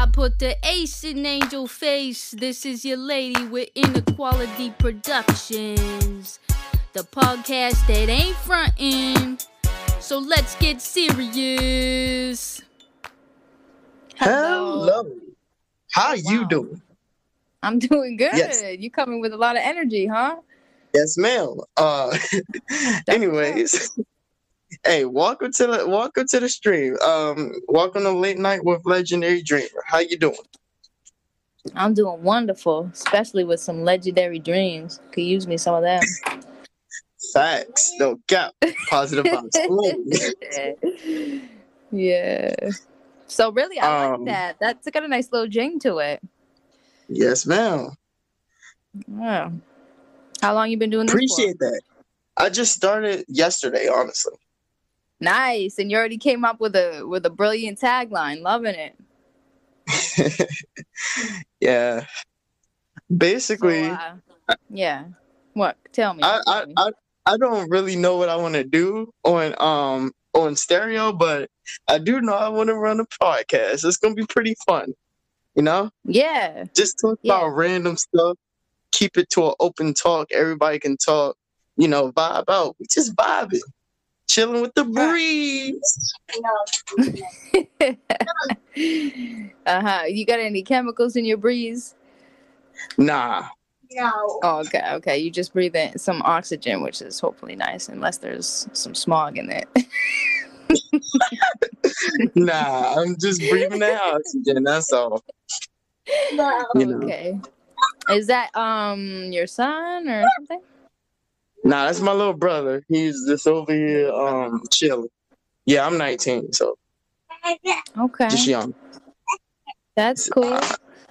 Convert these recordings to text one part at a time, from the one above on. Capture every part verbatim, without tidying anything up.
put the ace in Angel Face. This is your lady with Inequality Productions, the podcast that ain't frontin'. So let's get serious. Hello. Hello. How wow. you doing? I'm doing good. Yes. You coming with a lot of energy, huh? Yes, ma'am. Uh, anyways, hey, welcome to the welcome to the stream. Um, welcome to Late Night with Legendary Dreamer. How you doing? I'm doing wonderful, especially with some legendary dreams. Could use me some of them. Facts, no cap. Positive vibes. Yeah. So really, I Um, like that. That's got a nice little jing to it. Yes, ma'am. Yeah. How long you been doing this Appreciate for? that. I just started yesterday, honestly. Nice, and you already came up with a with a brilliant tagline. Loving it. Yeah. Basically, So, uh, yeah. What? Tell me. I, Tell I, me. I I don't really know what I want to do on um on stereo, but I do know I want to run a podcast. It's gonna be pretty fun, you know. Yeah. Just talk Yeah. about random stuff. Keep it to an open talk. Everybody can talk. You know, vibe out. We just vibing, chilling with the breeze. uh huh. You got any chemicals in your breeze? Nah. No. Oh, okay, okay. You just breathe in some oxygen, which is hopefully nice, unless there's some smog in it. Nah, I'm just breathing that oxygen. That's all. No. You know. Okay. Is that um your son or something? Nah, that's my little brother. He's just over here um chilling. Yeah, I'm nineteen, so okay, just young. That's cool.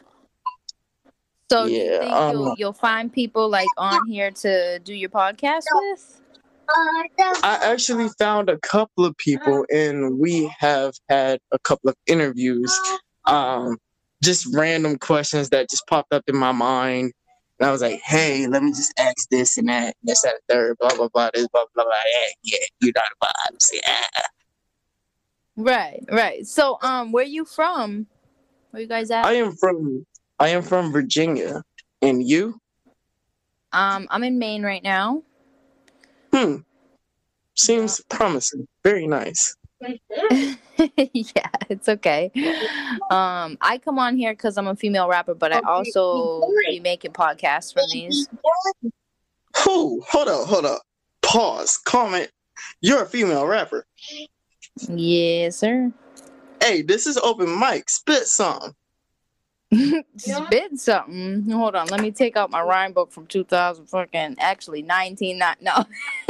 So Yeah, do you think um, you'll you'll find people like on here to do your podcast with? I actually found a couple of people, and we have had a couple of interviews. Um, just random questions that just popped up in my mind. And I was like, hey, let me just ask this and that, this, that, third, blah, blah, blah, this, blah, blah, blah. Yeah, yeah, you know the vibes. Yeah. Right, right. So, um, where you from? Where you guys at? I am from, I am from Virginia. And you? Um, I'm in Maine right now. Hmm. Seems yeah. promising. Very nice. Yeah, it's okay. Um, I come on here because I'm a female rapper, but I also be making podcasts from these. Oh, hold up, hold up. Pause. Comment. You're a female rapper. Yes, sir. Hey, this is open mic. Spit something. Spit something. Hold on, let me take out my rhyme book from two thousand fucking actually nineteen not no.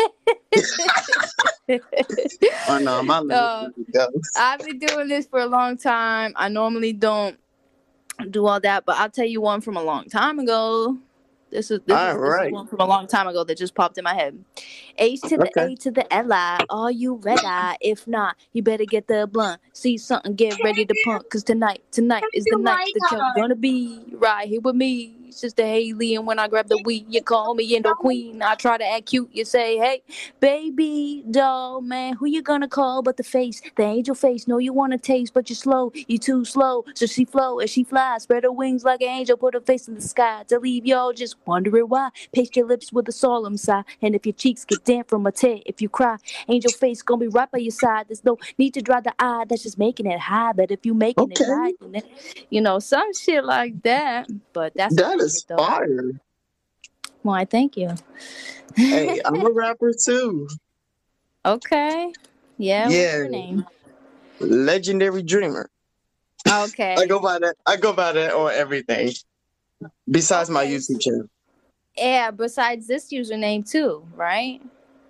Oh no, my uh, I've been doing this for a long time. I normally don't do all that, but I'll tell you one from a long time ago. This is this, is, this right. is one from a long time ago that just popped in my head. H to the okay. A to the L I. Are you ready? If not, you better get the blunt. See something, get ready to pump. Cause tonight, tonight is the night that you're gonna be right here with me. Sister Haley, and when I grab the weed, you call me Indo Queen. I try to act cute, you say, hey, baby doll, man, who you gonna call but the face, the angel face? No, you wanna taste, but you're slow, you too slow. So she flow as she flies, spread her wings like an angel, put her face in the sky to leave y'all just wondering why. Paste your lips with a solemn sigh, and if your cheeks get damp from a tear, if you cry, angel face gonna be right by your side. There's no need to dry the eye, that's just making it high. But if you making okay. it right, then, you know, some shit like that. But that's that is fire. Why, thank you. Hey, I'm a rapper too. Okay. Yeah, yeah. What's your name? Legendary Dreamer. Okay. I go by that. I go by that on everything. Besides okay. my YouTube channel. Yeah, besides this username too, right?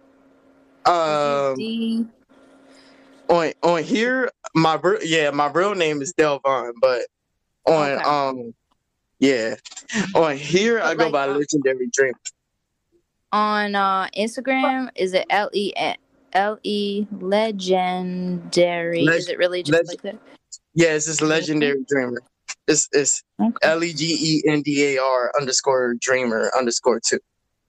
Um D- on on here, my yeah, my real name is Delvon, but on okay. um yeah. On here, but I go like, by Legendary Dreamer. On uh, Instagram, is it L E L E Legendary? Leg- is it really just leg- like that? Yeah, it's just Legendary Dreamer. It's it's okay. L E G E N D A R underscore Dreamer underscore two.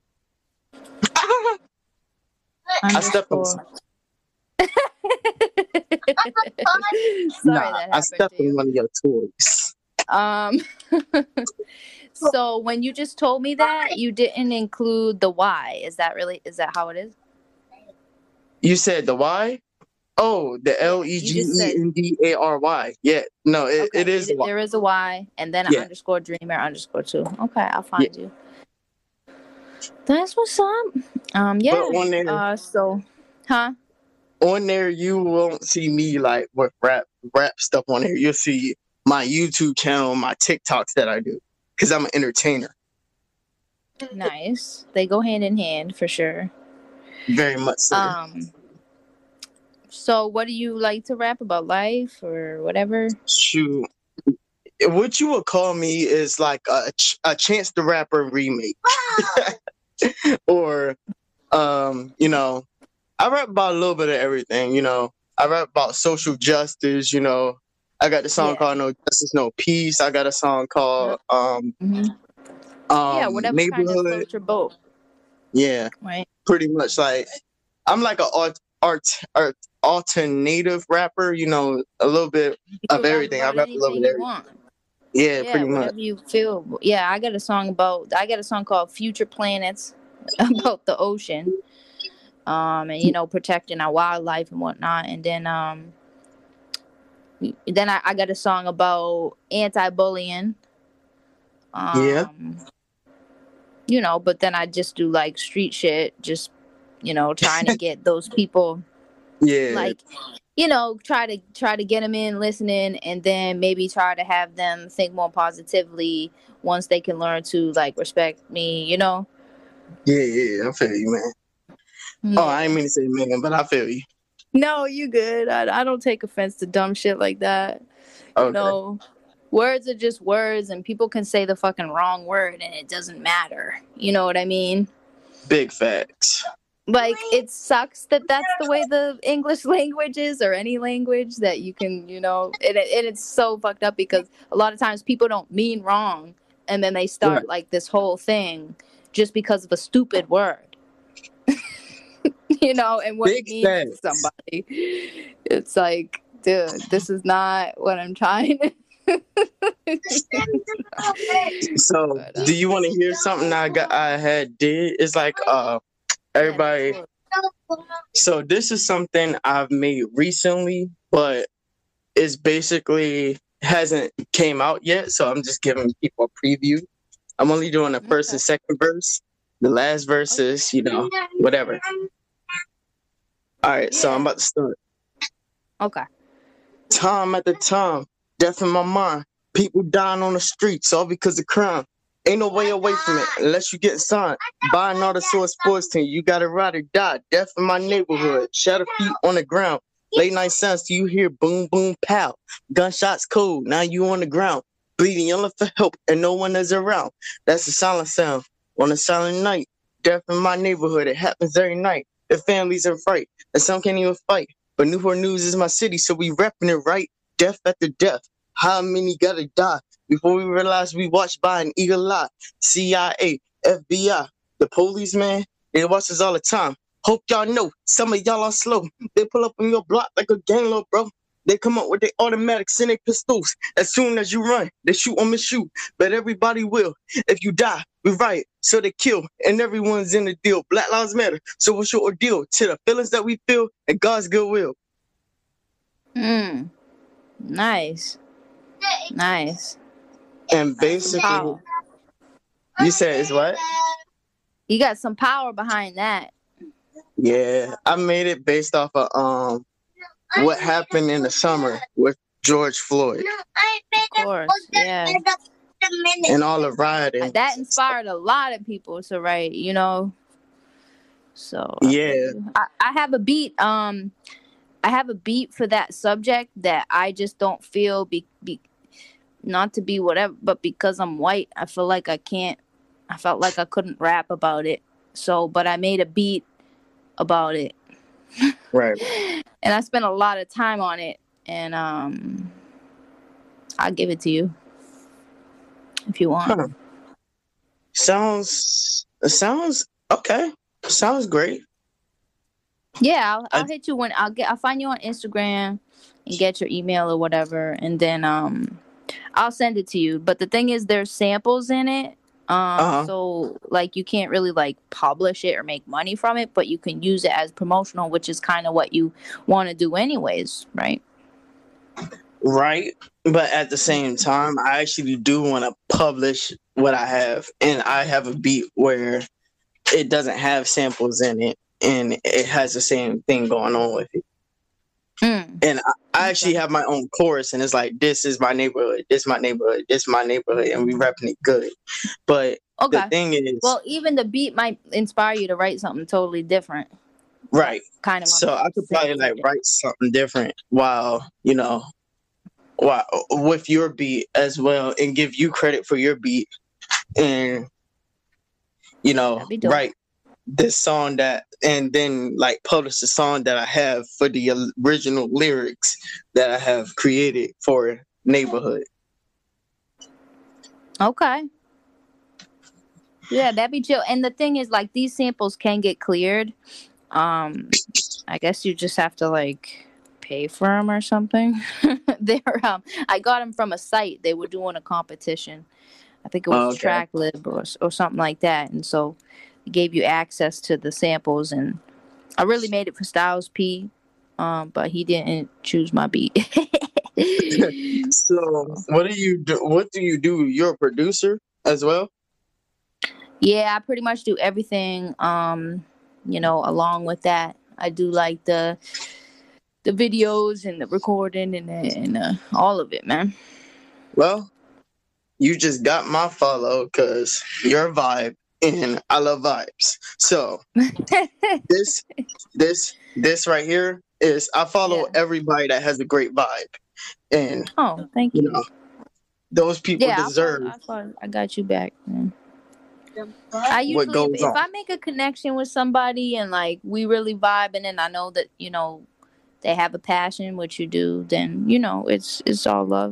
I stepped on some. Sorry, nah, that I stepped on one of your toys. Um, so when you just told me that, you didn't include the Y. Is that really? Is that how it is? You said the Y? Oh, the Yeah, L E you G just E said. N D A R Y. Yeah, no, it, Okay, it is it, a Y. there is a Y, and then an Yeah, underscore dreamer underscore two. Okay, I'll yeah. find you. That's what's up. Um, But yeah. on there, Uh, so, huh? on there, you won't see me like with rap rap stuff on there. You'll see my YouTube channel, my TikToks that I do, because I'm an entertainer. Nice. They go hand in hand for sure. Very much so. Um. So, what do you like to rap about? Life or whatever? Shoot. What you would call me is like a, ch- a Chance the Rapper remake. Or, um, you know, I rap about a little bit of everything, you know. I rap about social justice, you know. I got the song Yeah. called No Justice, No Peace. I got a song called um, Mm-hmm. um, Yeah, whatever kind of Neighborhood. floats your boat, Yeah, right? pretty much like I'm like a art, art, art alternative rapper, you know, a little bit You of can rap everything. I about rap a little anything bit of you everything. want. Yeah, Yeah, pretty much. whatever you feel. Yeah, I got a song about. I got a song called "Future Planets" about the ocean, um, and you know, protecting our wildlife and whatnot. And then, um, then I, I got a song about anti-bullying. Yeah, Um, you know, but then I just do like street shit, just you know, trying to get those people yeah, like, you know, try to try to get them in listening, and then maybe try to have them think more positively once they can learn to like respect me, you know. yeah, yeah. I feel you, man. Oh, I Yeah. ain't mean to say man, but I feel you. No, you good. I, I don't take offense to dumb shit like that. You Okay. know, words are just words, and people can say the fucking wrong word and it doesn't matter. You know what I mean? Big facts. Like, it sucks that that's the way the English language is, or any language that you can, you know, and, it, and it's so fucked up because a lot of times people don't mean wrong, and then they start Right. like this whole thing just because of a stupid word. You know, and what Big it means to facts. somebody. It's like, dude, this is not what I'm trying to. So, But, uh, do you want to hear something I got? I had did. It's like uh, everybody. So this is something I've made recently, but it's basically hasn't came out yet. So I'm just giving people a preview. I'm only doing the first Okay. and second verse. The last verse is, you know, whatever. All right, so I'm Yeah. about to start. Okay. Time at the time, death in my mind. People dying on the streets all because of crime. Ain't no way away from it unless you get signed. Buying all the source sports team, you gotta ride or die. Death in my neighborhood, shadow feet on the ground. Late night sounds, you hear boom, boom, pow. Gunshots cold, now you on the ground. Bleeding, yelling for help, and no one is around. That's a silent sound on a silent night. Death in my neighborhood, it happens every night. The families are fright, and some can't even fight. But Newport News is my city, so we repping it right. Death after death. How many gotta die before we realize we watched by an eagle eye? C I A, F B I, the police, man, they watch us all the time. Hope y'all know some of y'all are slow. They pull up on your block like a gang load, bro. They come up with their automatics and their pistols. As soon as you run, they shoot on the shoot. But everybody will. If you die, we riot. So they kill, and everyone's in the deal. Black Lives Matter. So what's your ordeal? To the feelings that we feel and God's goodwill. Hmm. Nice. Nice. And Some basically, power. you said it's what? You got some power behind that. Yeah, I made it based off of um what happened in the summer with George Floyd Of course. Yeah. and all the rioting. That inspired a lot of people to write, you know. So Yeah, I, I have a beat. Um, I have a beat for that subject that I just don't feel be, be not to be whatever, but because I'm white, I feel like I can't. I felt like I couldn't rap about it. So, but I made a beat about it, right. and I spent a lot of time on it. And um, I'll give it to you if you want. Huh. Sounds sounds okay. Sounds great. Yeah, I'll, I'll I, hit you when I'll get. I'll find you on Instagram and get your email or whatever, and then um, I'll send it to you. But the thing is, there's samples in it. Um, Uh-huh. so like you can't really like publish it or make money from it, but you can use it as promotional, which is kind of what you want to do anyways, right? Right. But at the same time, I actually do want to publish what I have. And I have a beat where it doesn't have samples in it and it has the same thing going on with it. Mm. And I, I Okay. actually have my own chorus, and it's like, this is my neighborhood, this is my neighborhood, this is my neighborhood, and we rapping it good. But Okay. the thing is, Well, even the beat might inspire you to write something totally different. right. Kind of. So I could probably like write something different while, you know, while with your beat as well, and give you credit for your beat, and you know, That'd be dope. write this song that, and then like publish the song that I have for the original lyrics that I have created for Neighborhood. Okay. Yeah, that'd be chill. And the thing is, like, these samples can get cleared. Um, I guess you just have to like pay for them or something. They're um, I got them from a site. They were doing a competition. I think it was Okay. TrackLib or or something like that. And so it gave you access to the samples. And I really made it for Styles P, um, but he didn't choose my beat. So what do you do? What do you do? You're a producer as well? Yeah, I pretty much do everything. Um, you know, along with that, I do like the the videos and the recording and the, and uh, all of it, man. Well, you just got my follow because you're a vibe and I love vibes. So this this this right here is I follow Yeah. everybody that has a great vibe. And Oh, thank you you. know, those people Yeah, I, deserve follow, I, follow, I got you back, man. I usually, what goes if, if on. I make a connection with somebody and like we really vibe, and then I know that you know they have a passion, which you do, then you know it's it's all love.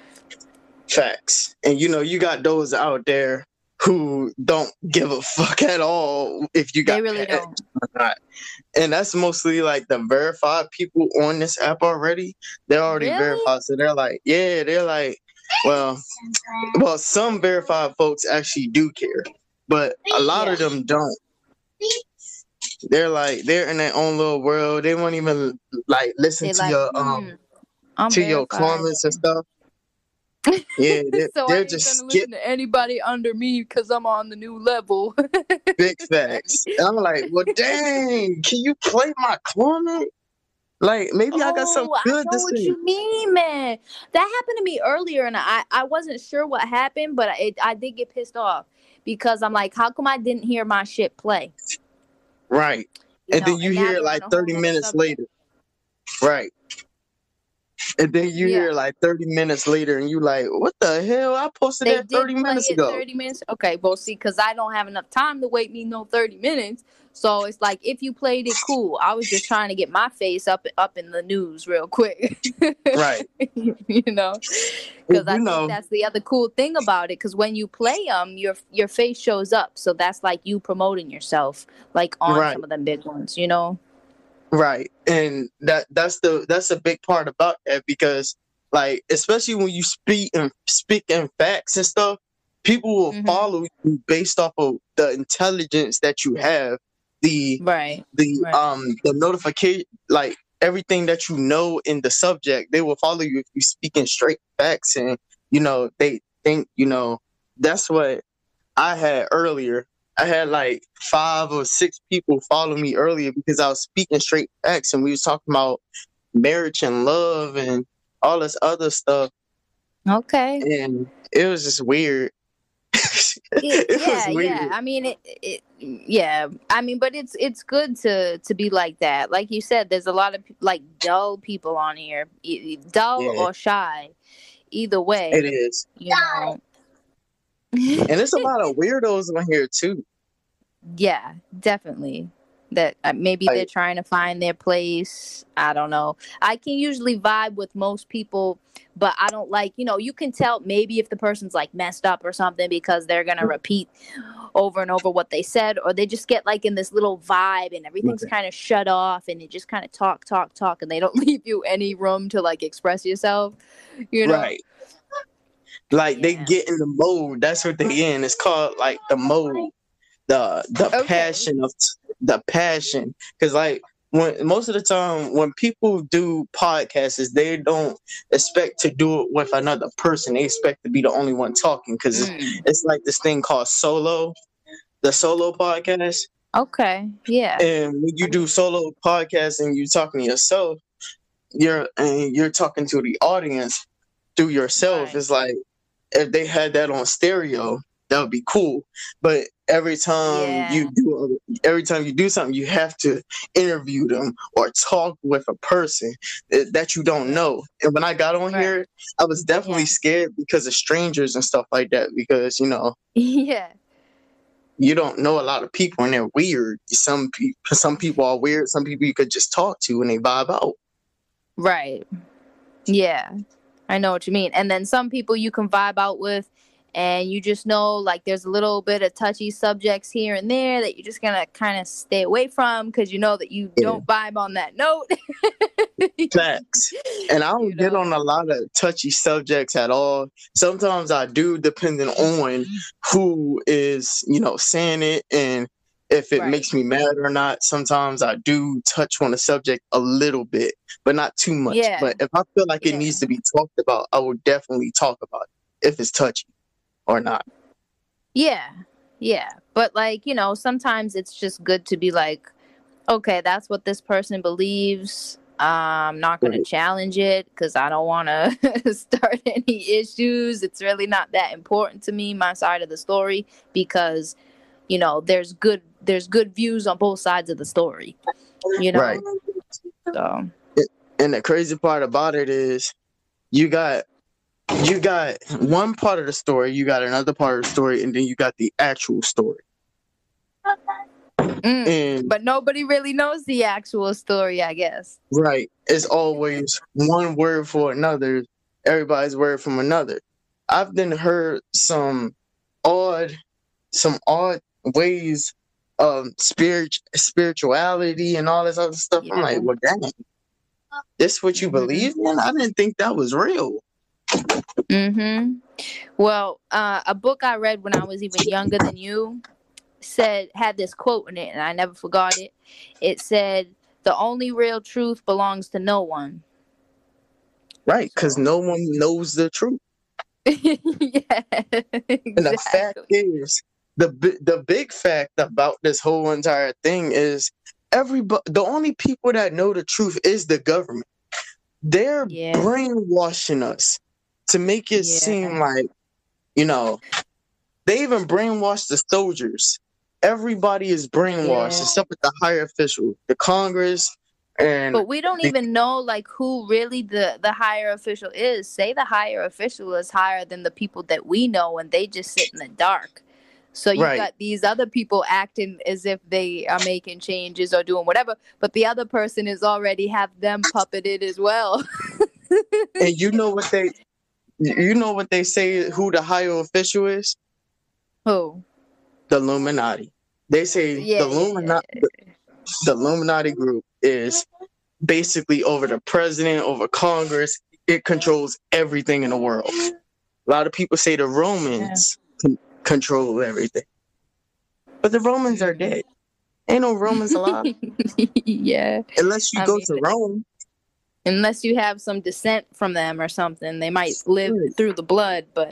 Facts. And you know, you got those out there who don't give a fuck at all if you got They really passion don't. or not. And that's mostly like the verified people on this app already. They're already Really? verified. So they're like, yeah, they're like, well, well, some verified folks actually do care, but a lot Yeah. of them don't. They're like, they're in their own little world. They won't even like listen They to like, your hmm, um I'm to your verified. comments and stuff. Yeah, they're, So I they're ain't just gonna skip listen to anybody under me because I'm on the new level. big facts. And I'm like, well, dang, can you play my comment? Like, maybe I got something Oh, I good know to what say. you mean, man. That happened to me earlier, and I, I wasn't sure what happened, but I, I did get pissed off because I'm like, how come I didn't hear my shit play? Right. You And know, then you and now hear it they're like on a whole thirty nother minutes subject. later. Right. And then you Yeah. hear it like thirty minutes later, and you like, what the hell? I posted They that did thirty play minutes it ago. thirty minutes. Okay, well, see, because I don't have enough time to wait me no thirty minutes. So it's like, if you played it, cool. I was just trying to get my face up up in the news real quick. Right. You know, Well, because I you think know, that's the other cool thing about it. Because when you play them, your your face shows up. So that's like you promoting yourself, like on right. some of them big ones, you know? Right. And that that's the that's a big part about that because like especially when you speak and speak in facts and stuff, people will Mhm. follow you based off of the intelligence that you have, the Right. the Right. um the notification, like everything that you know in the subject. They will follow you if you speak in straight facts, and you know they think, you know, that's what I had earlier. I had like five or six people follow me earlier because I was speaking straight facts, and we was talking about marriage and love and all this other stuff, Okay. and it was just weird. It, It yeah, was weird. yeah. I mean, it, it. Yeah. I mean, but it's it's good to to be like that. Like you said, there's a lot of like dull people on here, E- e- dull Yeah, or shy. Either it way, is. you know. And there's a lot of weirdos on here too. Yeah, definitely. That uh, maybe they're Like, trying to find their place. I don't know. I can usually vibe with most people, but I don't like, you know, you can tell maybe if the person's like messed up or something because they're going to repeat over and over what they said, or they just get like in this little vibe and everything's kind of shut off and they just kind of talk, talk, talk, and they don't leave you any room to like express yourself, you know? right. Like they Yeah. get in the mode. That's what they in. It's called like the mode, the the Okay. passion of the passion. Because like when most of the time when people do podcasts, they don't expect to do it with another person. They expect to be the only one talking. Because it's, Mm. it's like this thing called solo, the solo podcast. Okay. Yeah. And when you do solo podcasts and you're talking to yourself, you're and you're talking to the audience through yourself. Right. It's like if they had that on stereo, that would be cool. But every time Yeah. you do every time you do something, you have to interview them or talk with a person that, that you don't know. And when I got on Right. here, I was definitely Yeah. scared because of strangers and stuff like that. Because you know Yeah. you don't know a lot of people and they're weird. Some people, some people are weird. Some people you could just talk to and they vibe out. Right. Yeah. I know what you mean. And then some people you can vibe out with and you just know like there's a little bit of touchy subjects here and there that you're just going to kind of stay away from because you know that you Yeah. don't vibe on that note. Facts. And I don't You get know? on a lot of touchy subjects at all. Sometimes I do, depending on who is, you know, saying it and if it Right. makes me mad or not. Sometimes I do touch on the subject a little bit, but not too much. Yeah. But if I feel like it Yeah. needs to be talked about, I will definitely talk about it if it's touchy or not. Yeah. Yeah. But like, you know, sometimes it's just good to be like, okay, that's what this person believes. I'm not going to Right. challenge it because I don't want to start any issues. It's really not that important to me, my side of the story, because, you know, there's good there's good views on both sides of the story, you know? Right. So, And the crazy part about it is you got you got one part of the story, you got another part of the story, and then you got the actual story. mm, And but nobody really knows the actual story, I guess. right, it's always one word for another, everybody's word from another. I've then heard some odd some odd ways of spirit spirituality and all this other stuff. I'm Yeah. like, well dang. This what you Mhm. believe in? I didn't think that was real. Mm-hmm. Well, uh, a book I read when I was even younger than you said had this quote in it, and I never forgot it. It said, "The only real truth belongs to no one." Right, because So, no one knows the truth. yeah, And the fact exactly. is, the bi- the big fact about this whole entire thing is everybody. The only people that know the truth is the government. They're Yeah, brainwashing us to make it seem yeah, like, you know, they even brainwash the soldiers. Everybody is brainwashed yeah. except with the higher official, the Congress, and But we don't the even know like who really the the higher official is. Say the higher official is higher than the people that we know, and they just sit in the dark. So you right. got these other people acting as if they are making changes or doing whatever, but the other person is already have them puppeted as well. And you know what they, you know what they say, who the higher official is? Who? The Illuminati. They say the Yeah, yeah, yeah, Illuminati, yeah. the Illuminati group is basically over the president, over Congress. It controls everything in the world. A lot of people say the Yeah. Romans con- control everything, but the Romans are dead. Ain't no Romans alive Yeah. unless you I go mean, to Rome. unless you have some descent from them or something, they might live Right. through the blood, but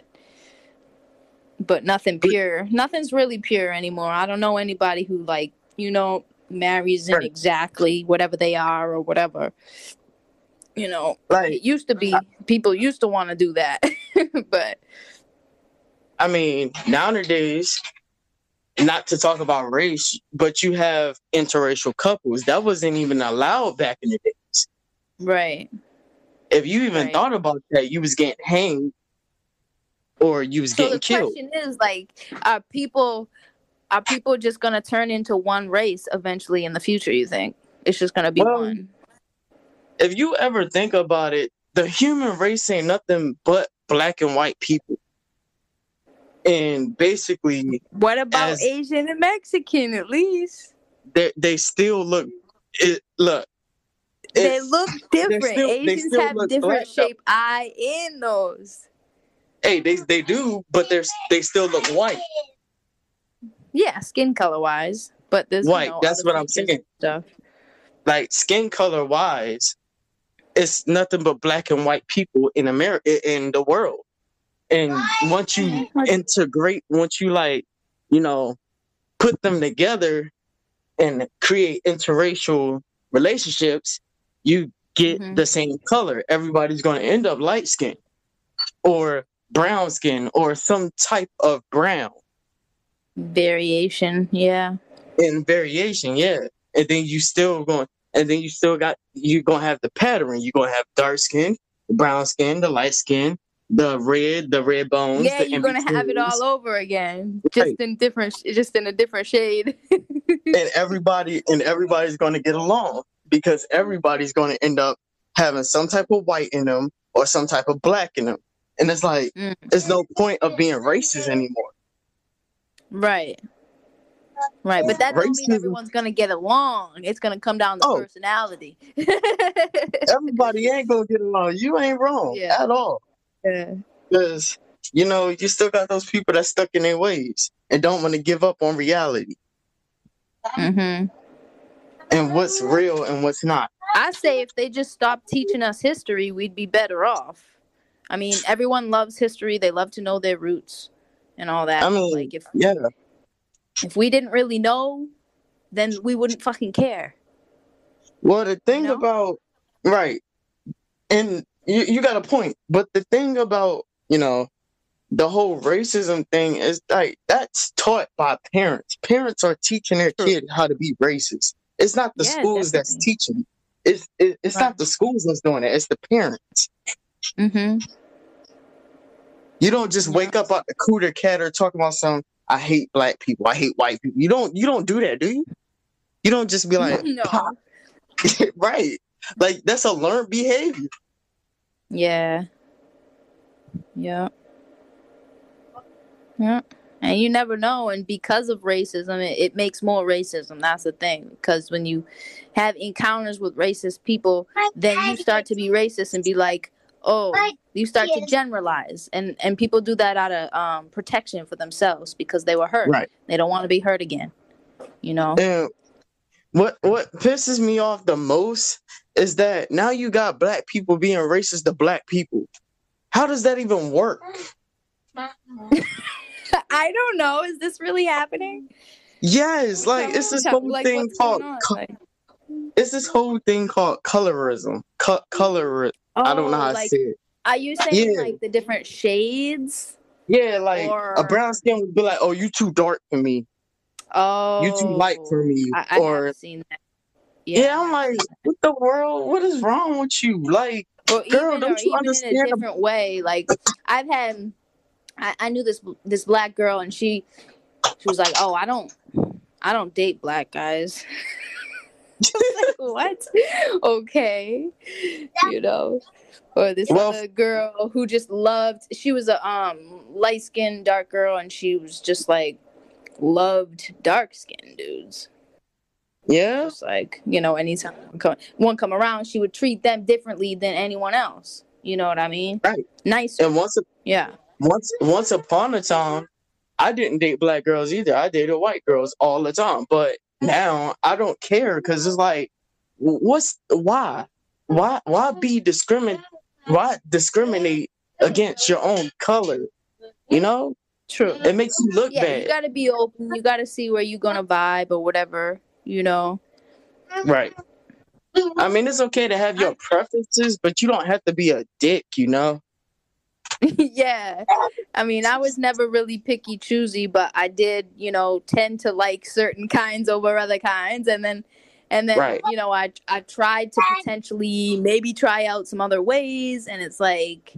but nothing But pure. Nothing's really pure anymore. I don't know anybody who like, you know, marries in right, exactly whatever they are or whatever. You know, like it used to be I, people used to want to do that. But I mean, nowadays, not to talk about race, but you have interracial couples that wasn't even allowed back in the days. right, If you even right. thought about that, you was getting hanged or you was So the getting killed. question is like, are people are people just gonna turn into one race eventually in the future, you think? It's just gonna be Well, one. if you ever think about it, the human race ain't nothing but black and white people. And basically, What about as Asian and Mexican they at least? they still look it look They it look they different. still they Asians still have look different black though. shaped eye in those. hey, they they do, but they're they still look white. Yeah, skin color wise, but there's White. You know, That's other what I'm features saying. and stuff. Like skin color wise, it's nothing but black and white people in America, in the world. And once you integrate, once you like, you know, put them together and create interracial relationships, you get Mhm. the same color. Everybody's going to end up light skin or brown skin or some type of brown. Variation, yeah. In variation, yeah. And then you still going, and then you still got, you're going to have the pattern. You're going to have dark skin, the brown skin, the light skin, the red, the red bones. Yeah, the you're gonna have it all over again, just Right. in different, just in a different shade. And everybody, and everybody's going to get along because everybody's going to end up having some type of white in them or some type of black in them. And it's like, Mm. there's no point of being racist anymore. Right. Right, but that don't mean Racism- everyone's gonna get along. It's gonna come down to Oh. personality. Everybody ain't going to get along. You ain't wrong Yeah. at all. Yeah. Because, you know, you still got those people that's stuck in their ways and don't want to give up on reality Mhm. and what's real and what's not. I say if they just stopped teaching us history, we'd be better off. I mean, everyone loves history. They love to know their roots and all that. I mean, like if yeah. if we didn't really know, then we wouldn't fucking care. Well, the thing You know? about, right, and you, you got a point, but the thing about, you know, the whole racism thing is like, that's taught by parents. Parents are teaching their True. kid how to be racist. It's not the Yeah, schools that's definitely. teaching. It's it, it's Right. not the schools that's doing it. It's the parents. Mhm. You don't just Yeah. wake up out the cooter catter talking about some, I hate black people, I hate white people. You don't you don't do that, do you? You don't just be like, No. "Pop." Right. Like that's a learned behavior. Yeah. Yeah. Yeah. And you never know. And because of racism, it, it makes more racism. That's the thing. Because when you have encounters with racist people, then you start to be racist and be like, oh, you start to generalize. And, and people do that out of um, protection for themselves because they were hurt. Right. They don't want to be hurt again. You know? And what what pisses me off the most is that now you got black people being racist to black people. How does that even work? I don't know. Is this really happening? Yes, like it's this whole Like, thing what's going called on? co- Like, it's this whole thing called colorism. Co- color I don't know oh, how to like, say it. are you saying Yeah. like the different shades? Yeah, like a or- brown skin would be like, "Oh, you too dark for me. Oh, You too light for me." I, I or have seen that. yeah, I'm I've like, seen that. what the world? What is wrong with you? Like, Or girl, even, don't or you even in understand a the- different way. Like I've had, I, I knew this this black girl, and she she was like, "Oh, I don't, I don't date black guys." I was like, what? Okay, you know. Or this Well- other girl who just loved. She was a um light skinned dark girl, and she was just like loved dark skinned dudes. Yeah, Just like, you know, anytime one come, one come around, she would treat them differently than anyone else. You know what I mean? Right. Nice. and once Yeah. once once upon a time, I didn't date black girls either. I dated white girls all the time. But now I don't care because it's like, what's why, why, why be discrimin, why discriminate against your own color? You know, True. it makes you look Yeah, bad. you gotta be open. You gotta see where you're gonna vibe or whatever, you know. Right. I mean, it's okay to have your preferences, but you don't have to be a dick, you know? Yeah. I mean, I was never really picky choosy, but I did, you know, tend to like certain kinds over other kinds, and then and then Right. you know, I I tried to potentially maybe try out some other ways, and it's like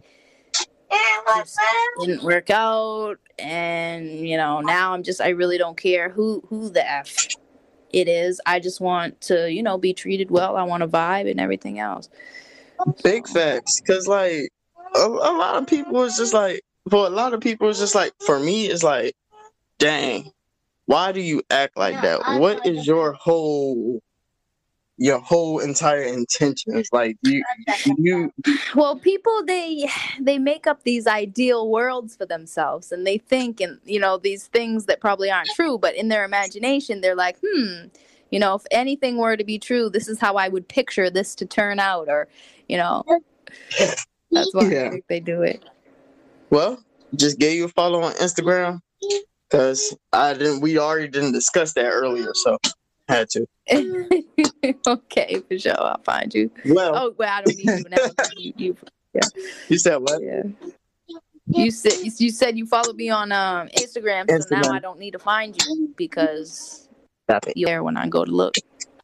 just didn't work out, and you know, now I'm just I really don't care who who the F it is. I just want to, you know, be treated well. I want to vibe and everything else. Big facts. Because, like, a, a lot of people is just like, for a lot of people, it's just like, for me, it's like, dang, why do you act like that? What is your whole, your whole entire intentions. Like you, you. Well, people they they make up these ideal worlds for themselves, and they think, and you know, these things that probably aren't true, but in their imagination, they're like, hmm, you know, if anything were to be true, this is how I would picture this to turn out, or, you know, that's why Yeah. I think they do it. Well, just gave you a follow on Instagram because I didn't. We already didn't discuss that earlier, so had to. Okay, for sure, I'll find you. Well, Oh, well, I don't need you now. You, you, yeah, you said what? yeah. You said you said you followed me on um Instagram, so now Instagram. I don't need to find you because Stop it. you're there when I go to look.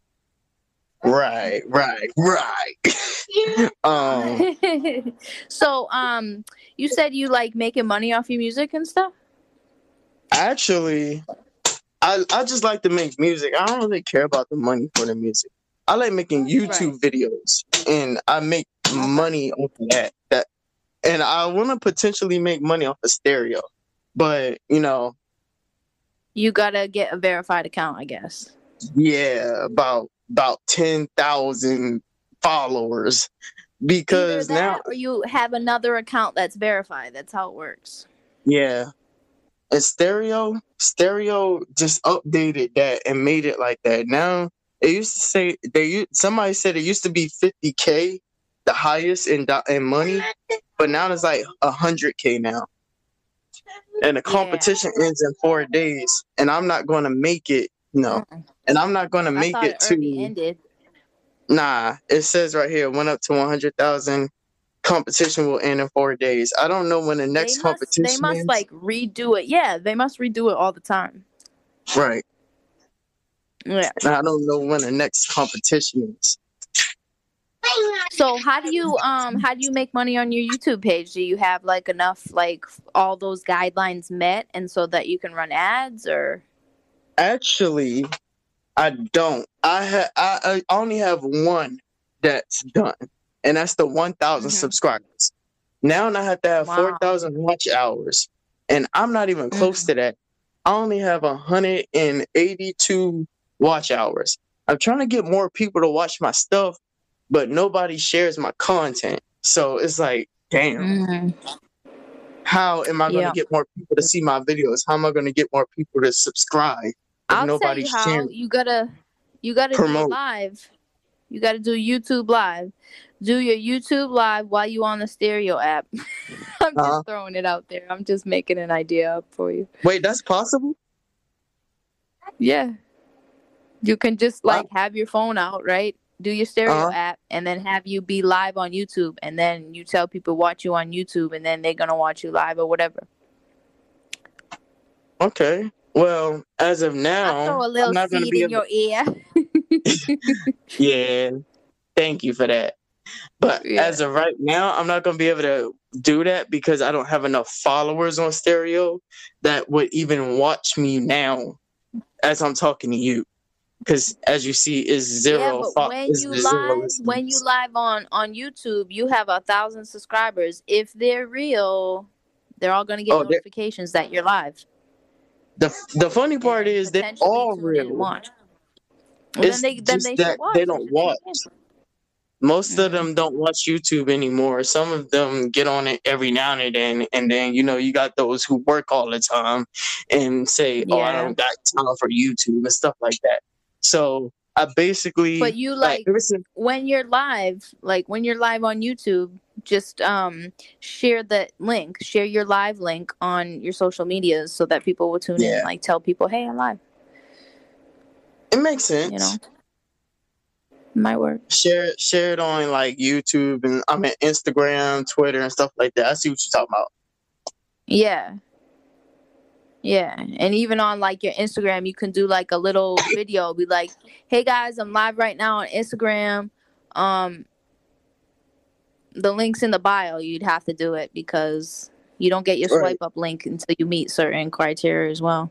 Right, right, right. um, So, um, you said you like making money off your music and stuff? actually, I I just like to make music. I don't really care about the money for the music. I like making YouTube videos, and I make money off of that. That, and I want to potentially make money off of stereo, but you know, You gotta get a verified account, I guess. yeah, about about ten thousand followers, because Either that now, or you have another account that's verified. That's how it works. yeah. And stereo, stereo just updated that and made it like that. Now it used to say they u- somebody said it used to be fifty K, the highest in do- in money, but now it's like one hundred K now. And the competition ends in four days, and I'm not going to make it. No, Mm. and I'm not going to I make thought it it already to. ended. Nah, it says right here, it went up to one hundred thousand. Competition will end in four days. I don't know when the next They must, competition they must is. like redo it. Yeah, they must redo it all the time. Right. Yeah. I don't know when the next competition is. So how do you um how do you make money on your YouTube page? Do you have like enough like all those guidelines met, and so that you can run ads, or? Actually, I don't. I ha- I, I only have one that's done, and that's the one thousand Mhm. subscribers. Now I have to have Wow. four thousand watch hours, and I'm not even close Mm. to that. I only have one hundred eighty-two watch hours. I'm trying to get more people to watch my stuff, but nobody shares my content. So it's like, damn, Mhm. how am I going Yeah. to get more people to see my videos? How am I going to get more people to subscribe if I'll tell nobody's you how. sharing? You gotta you gotta do it Promote. live. You gotta do YouTube live. Do your YouTube live while you on the stereo app. I'm Uh-huh. just throwing it out there. I'm just making an idea up for you. Wait, that's possible? Yeah. You can just Wow. like have your phone out, right? Do your stereo Uh-huh. app, and then have you be live on YouTube, and then you tell people watch you on YouTube, and then they're gonna watch you live or whatever. Okay. Well, as of I'll now, throw a I'm little not going to seed be in able. your ear. Yeah, thank you for that. But Yeah. as of right now, I'm not going to be able to do that because I don't have enough followers on stereo that would even watch me now as I'm talking to you. Because as you see, is Yeah, zero. but fo- when is you zero live, when you listeners. live on on YouTube, you have a thousand subscribers. If they're real, they're all gonna get Oh, they're- notifications that you're live, the the funny part and is they're potentially all tune in and real. watch. Well, It's then they then just they that should watch. they They don't should tune in. watch. Most of Mm. them don't watch YouTube anymore. Some of them get on it every now and then, and then you know you got those who work all the time and say, "Oh, I Yeah, don't got time for YouTube" and stuff like that. So I basically but you like like listen. when you're live, like when you're live on YouTube, just um share the link, share your live link on your social medias so that people will tune in. Yeah, Like tell people, hey, I'm live. it makes You know, sense. might work. Share share it on like YouTube and I mean Instagram, Twitter, and stuff like that. I see what you're talking about. Yeah. Yeah, and even on like your Instagram, you can do like a little video, be like, "Hey guys, I'm live right now on Instagram. Um, the link's in the bio." You'd have to do it because you don't get your Right. swipe up link until you meet certain criteria as well.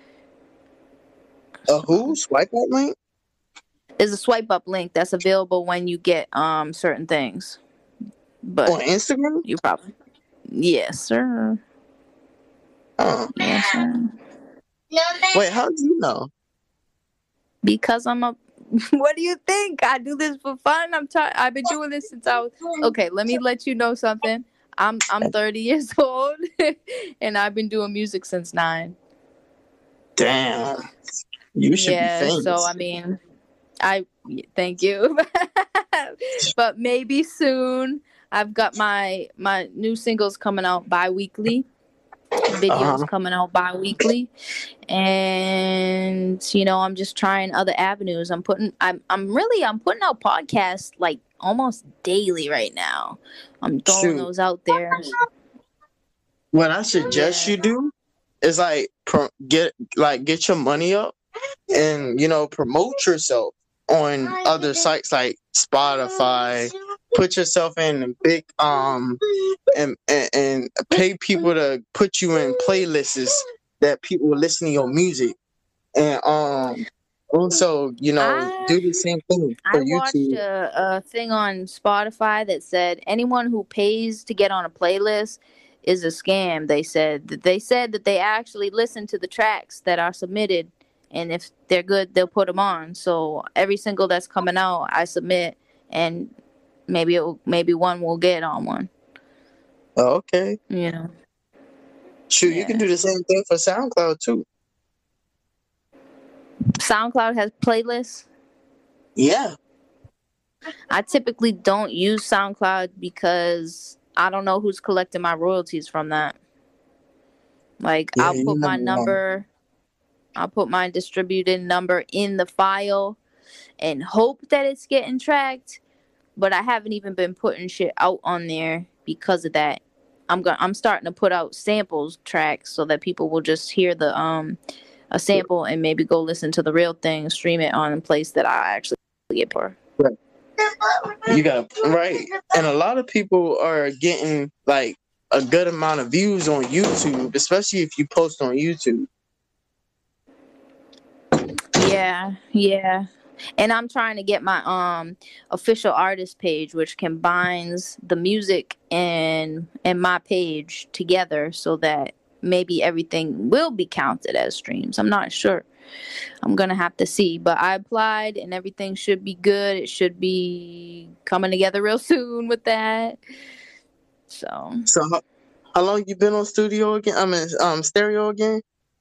A who swipe up link? There's a swipe up link that's available when you get um certain things, but On Instagram? you probably yes, sir. Oh, Yes, sir. wait, how do you know? Because I'm a What do you think? I do this for fun. I'm trying. I've been doing this since I was okay. Let me let you know something. I'm I'm thirty years old, and I've been doing music since nine. Damn, you should Yeah, be famous. so I mean, I thank you, but maybe soon. I've got my my new singles coming out bi-weekly, videos Uh-huh. coming out bi-weekly, and you know I'm just trying other avenues. I'm putting I'm I'm really I'm putting out podcasts like almost daily right now. I'm throwing Shoot. those out there. What I suggest Yeah. you do is like pro- get like get your money up and you know promote yourself on other sites like Spotify. Put yourself in big um and, and and pay people to put you in playlists that people will listen to your music, and um also you know I do the same thing I for watched YouTube. a, a thing on Spotify that said anyone who pays to get on a playlist is a scam. They said that they said that they actually listen to the tracks that are submitted, and if they're good, they'll put them on. So every single that's coming out, I submit, and maybe it will, maybe one will get on one. Okay, You know, shoot, you can yeah. do the same thing for SoundCloud too. SoundCloud has playlists. Yeah, I typically don't use SoundCloud because I don't know who's collecting my royalties from that. Like, yeah, I'll you put my never know. number, I'll put my distributed number in the file and hope that it's getting tracked. But I haven't even been putting shit out on there because of that. I'm going I'm starting to put out samples tracks so that people will just hear the um a sample and maybe go listen to the real thing, stream it on a place that I actually get for. Right. You got right, and a lot of people are getting like a good amount of views on YouTube, especially if you post on YouTube. Yeah, yeah. And I'm trying to get my um official artist page, which combines the music and and my page together, so that maybe everything will be counted as streams. I'm not sure. I'm gonna have to see. But I applied, and everything should be good. It should be coming together real soon with that. So So how, how long you been on studio again? I mean, um, stereo again?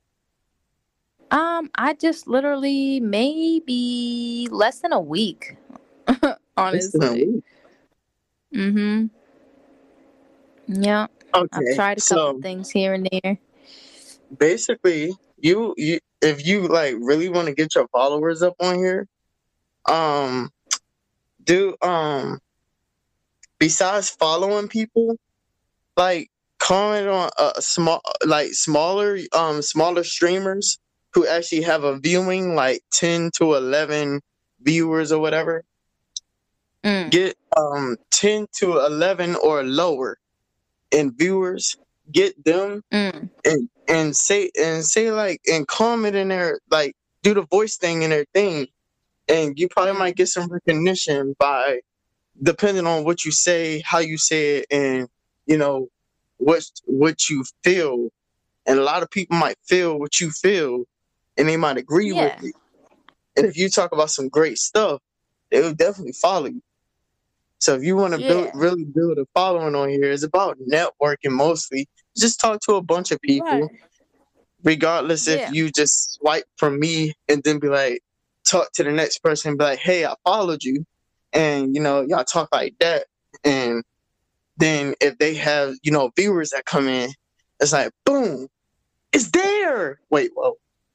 um, I just literally maybe less than a week, It's been a honestly. week. Mm-hmm. Yeah. I've Okay, tried a couple so things here and there. basically, you you if you like really want to get your followers up on here, um, do um besides following people, like comment on a small like smaller um smaller streamers who actually have a viewing like ten to eleven viewers or whatever. Mm. Get um ten to eleven or lower in viewers. Get them Mm. and and say and say like and comment in there, like do the voice thing in their thing, and you probably Mm. might get some recognition by depending on what you say, how you say it, and you know what what you feel. And a lot of people might feel what you feel, and they might agree Yeah. with it. And if you talk about some great stuff, they will definitely follow you. So if you want to build, Yeah. really build a following on here, it's about networking mostly. Just talk to a bunch of people, Right. regardless if Yeah. you just swipe from me and then be like, talk to the next person and be like, hey, I followed you. And, you know, y'all talk like that. And then if they have, you know, viewers that come in, it's like, boom, it's there. Wait, whoa.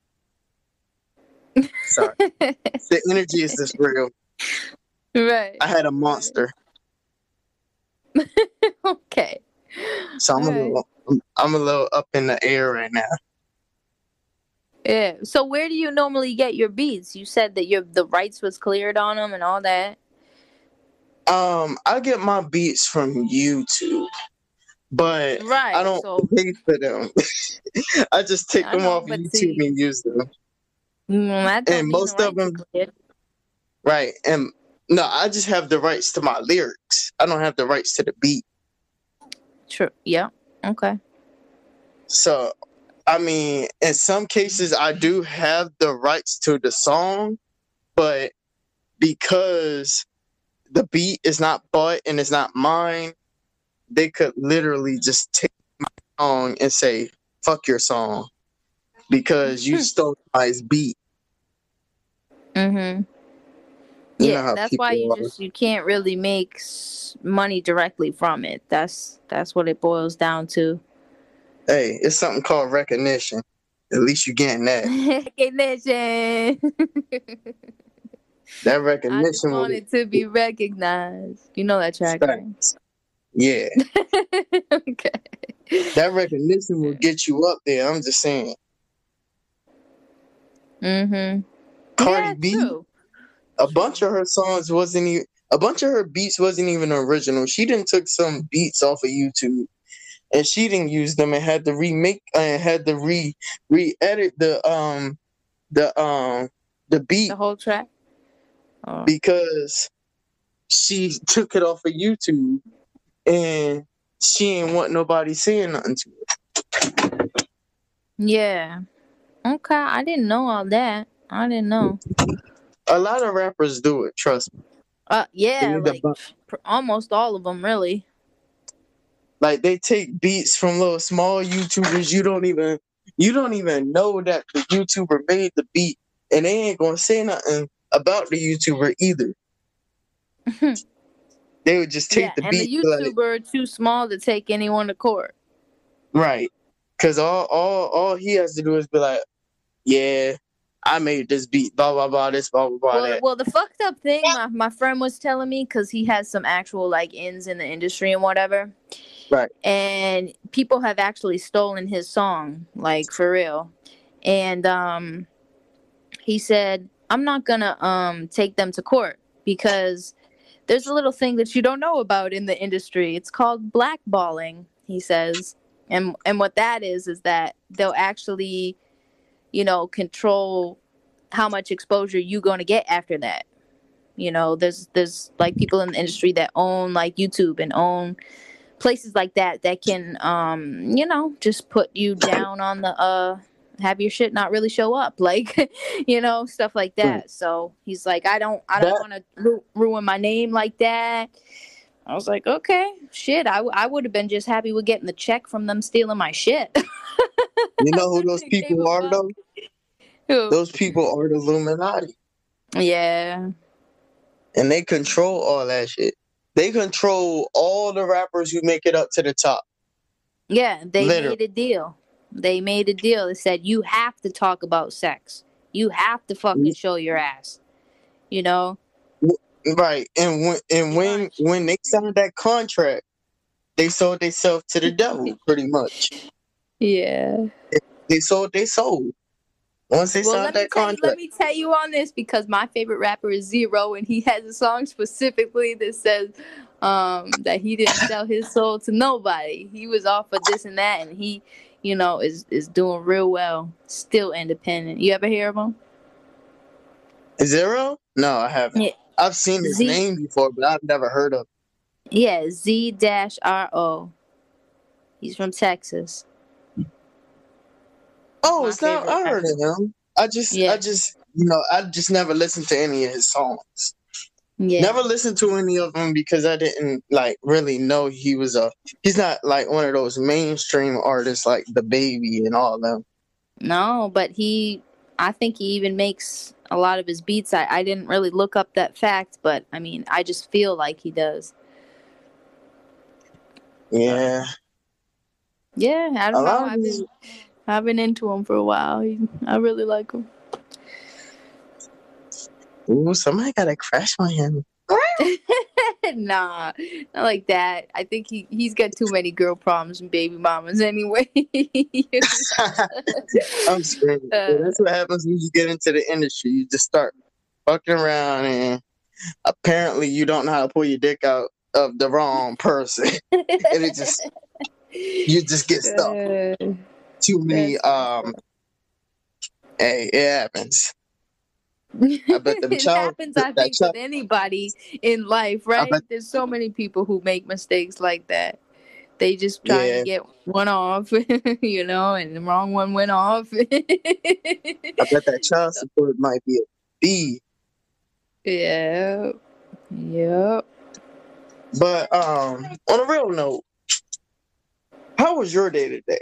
Sorry. The energy is just real. Right. I had a monster. Okay. So I'm All a right. little, I'm, I'm a little up in the air right now. Yeah. So where do you normally get your beats? You said that your the rights was cleared on them and all that. Um, I get my beats from YouTube, but I Right. don't So pay for them. I just take I them know, off but YouTube see, and use them. mm, that don't And mean the most of rights are them, cleared. right? And no, I just have the rights to my lyrics. I don't have the rights to the beat. True. Yeah. Okay. So, I mean, in some cases, I do have the rights to the song, but because the beat is not bought and it's not mine, they could literally just take my song and say, fuck your song because you stole my beat. Mm-hmm. You know Yeah, how that's why people you are. just you can't really make s- money directly from it. That's that's what it boils down to. Hey, it's something called recognition. At least you're getting that. Recognition. That I just recognition will wanted to be recognized. You know that track, right? yeah. Okay. That recognition will get you up there. I'm just saying. Mm-hmm. Cardi Yeah, B, true. a bunch of her songs wasn't even a bunch of her beats wasn't even original. She didn't took some beats off of YouTube and she didn't use them and had to remake and had to re re-edit the um the um the beat The whole track. Oh. because she took it off of YouTube and she ain't want nobody saying nothing to it. Yeah. Okay, I didn't know all that. I didn't know. A lot of rappers do it, trust me. Uh, yeah, They like the- pr- almost all of them, really. Like they take beats from little small YouTubers. You don't even you don't even know that the YouTuber made the beat, and they ain't gonna say nothing about the YouTuber either. They would just take Yeah, the and beat, the like, YouTuber are too small to take anyone to court. right? Because all all all he has to do is be like, yeah, I made this beat, blah blah blah, this blah blah blah. Well, That. well, the fucked up thing my, my friend was telling me, because he has some actual like ins in the industry and whatever. Right. And people have actually stolen his song, like for real. And um, he said, I'm not gonna um take them to court because there's a little thing that you don't know about in the industry. It's called blackballing, he says. And and what that is is that they'll actually, you know, control how much exposure you going to get after that. You know, there's there's like people in the industry that own like YouTube and own places like that that can um you know just put you down on the uh have your shit not really show up, like you know, stuff like that. Right. So he's like, I don't I don't That- want to ru- ruin my name like that. I was like, okay, shit. I, w- I would have been just happy with getting the check from them stealing my shit. You know who those Gave a people are fuck. though? Who? Those people are the Illuminati, Yeah. and they control all that shit. They control all the rappers who make it up to the top. Yeah, they Literally. made a deal. They made a deal. They said, you have to talk about sex. You have to fucking show your ass. You know? Right, and when and Pretty when much. when they signed that contract, they sold themselves to the devil, pretty much. Yeah. They sold they sold. Once they Well, signed let me that tell you, let contract. me tell you on this, because my favorite rapper is Zero, and he has a song specifically that says um, that he didn't sell his soul to nobody. He was off of this and that, and he, you know, is is doing real well, still independent. You ever hear of him? Zero? No, I haven't. Yeah. I've seen his Z- name before, but I've never heard of. Yeah, Z dash R O. He's from Texas. Oh, My it's not. favorite I heard of him. I just, Yeah. I just, you know, I just never listened to any of his songs. Yeah. Never listened to any of them because I didn't like really know he was a. He's not like one of those mainstream artists like the Baby and all them. No, but he, I think he even makes a lot of his beats. I, I didn't really look up that fact, but I mean, I just feel like he does. Yeah. Yeah, I A don't know. lot of I've these, been, I've been into him for a while. He, I really like him. ooh, somebody got a crush on him. Nah, not like that. I think he, he's got too many girl problems and baby mamas anyway. I'm screaming. Uh, That's what happens when you get into the industry. You just start fucking around, and apparently you don't know how to pull your dick out of the wrong person, and it just you just get stuck. Uh, Too many. that's Um, hey, it happens. I bet them it child. happens, I that think, child with anybody in life, right? bet- There's so many people who make mistakes like that. They just trying Yeah. to get one off, you know, and the wrong one went off. I bet that child support might be a fee Yeah. Yep. But um, on a real note, how was your day today?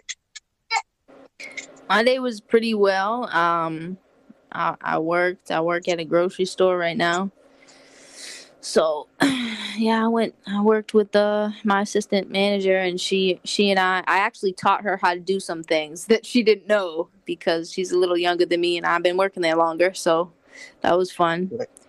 My day was pretty well. Um, I, I worked. I work at a grocery store right now. So, yeah, I went. I worked with uh, my assistant manager, and she, she and I. I actually taught her how to do some things that she didn't know because she's a little younger than me, and I've been working there longer. So, that was fun.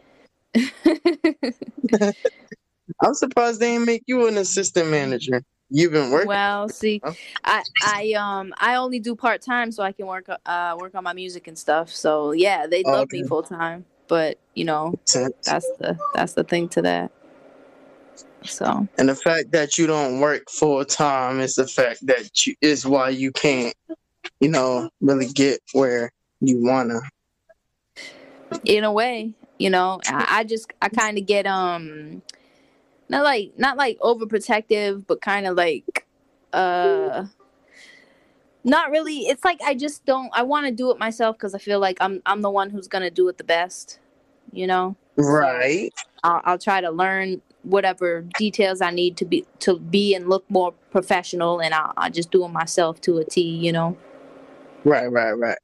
I'm surprised they didn't make you an assistant manager. You've been working. Well, see, Huh? I, I, um, I only do part time so I can work, uh, work on my music and stuff. So yeah, they Oh, love okay. me full time, but you know, Sense. that's the that's the thing to that. So And the fact that you don't work full time is the fact that you is why you can't, you know, really get where you wanna. in a way, you know, I, I just I kind of get um not like not like overprotective, but kind of like uh not really. It's like I just don't. I want to do it myself because I feel like I'm I'm the one who's gonna do it the best. You know. Right. So I'll, I'll try to learn whatever details I need to be to be and look more professional, and I'll, I'll just do it myself to a T. You know. Right. Right. Right.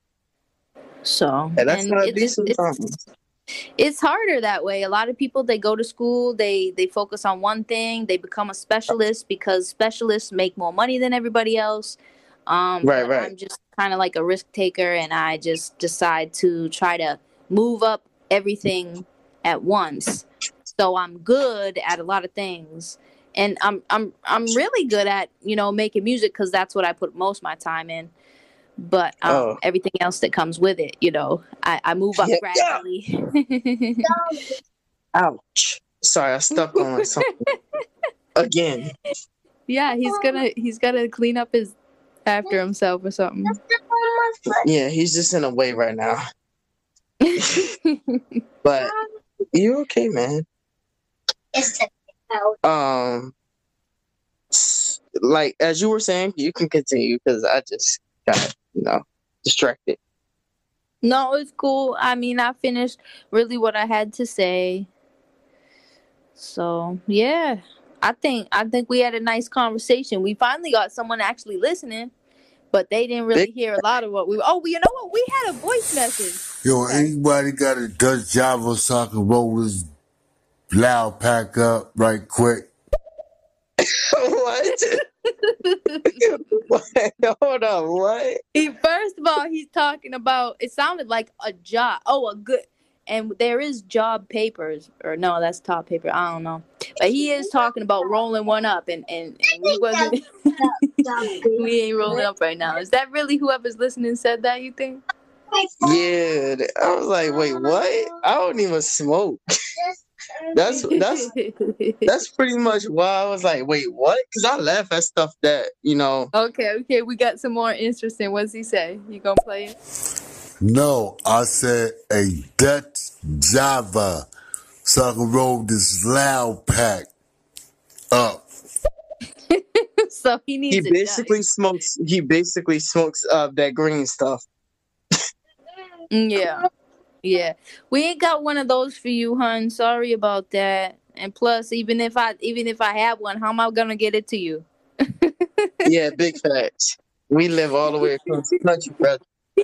So Yeah, that's and how it it, be it, it's sometimes. it's harder that way. A lot of people, they go to school, they they focus on one thing, they become a specialist because specialists make more money than everybody else. Um, Right. but Right. I'm just kind of like a risk taker, and I just decide to try to move up everything at once. So I'm good at a lot of things, and I'm I'm I'm really good at, you know, making music because that's what I put most of my time in. But um, Oh. everything else that comes with it, you know, I, I move up Yeah. gradually. Ouch. Sorry, I stepped on something again. Yeah, he's gonna he's gonna clean up his after himself or something. Yeah, he's just in a way right now. But you okay, man? Um, s- like as you were saying, you can continue because I just got, you know, distracted. No, it's cool. I mean, I finished really what I had to say. So yeah, I think I think we had a nice conversation. We finally got someone actually listening, but they didn't really Big hear a lot of what we. Oh, you know what? We had a voice message. Yo, Okay. anybody got a Dutch Java so I can roll this loud pack up right quick? what? What? Hold on, what? He, first of all, he's talking about. It sounded like a job. Oh, a good. And there is job papers, or no, that's top paper. I don't know, but he is talking about rolling one up, and and, and we wasn't. We ain't rolling up right now. Is that really whoever's listening said that? You think? Yeah, I was like, wait, what? I don't even smoke. That's that's that's pretty much why I was like, wait, what? Because I laugh at stuff that, you know. Okay, okay, we got some more interesting. What's he say? You gonna play it? No, I said a Dutch Java so I can roll this loud pack up. So he needs He a Dutch. basically smokes. He basically smokes uh, that green stuff. Mm, Yeah, yeah. We ain't got one of those for you, hun. Sorry about that. And plus, even if I even if I have one, how am I gonna get it to you? Yeah, big facts. We live all the way across the country, brother.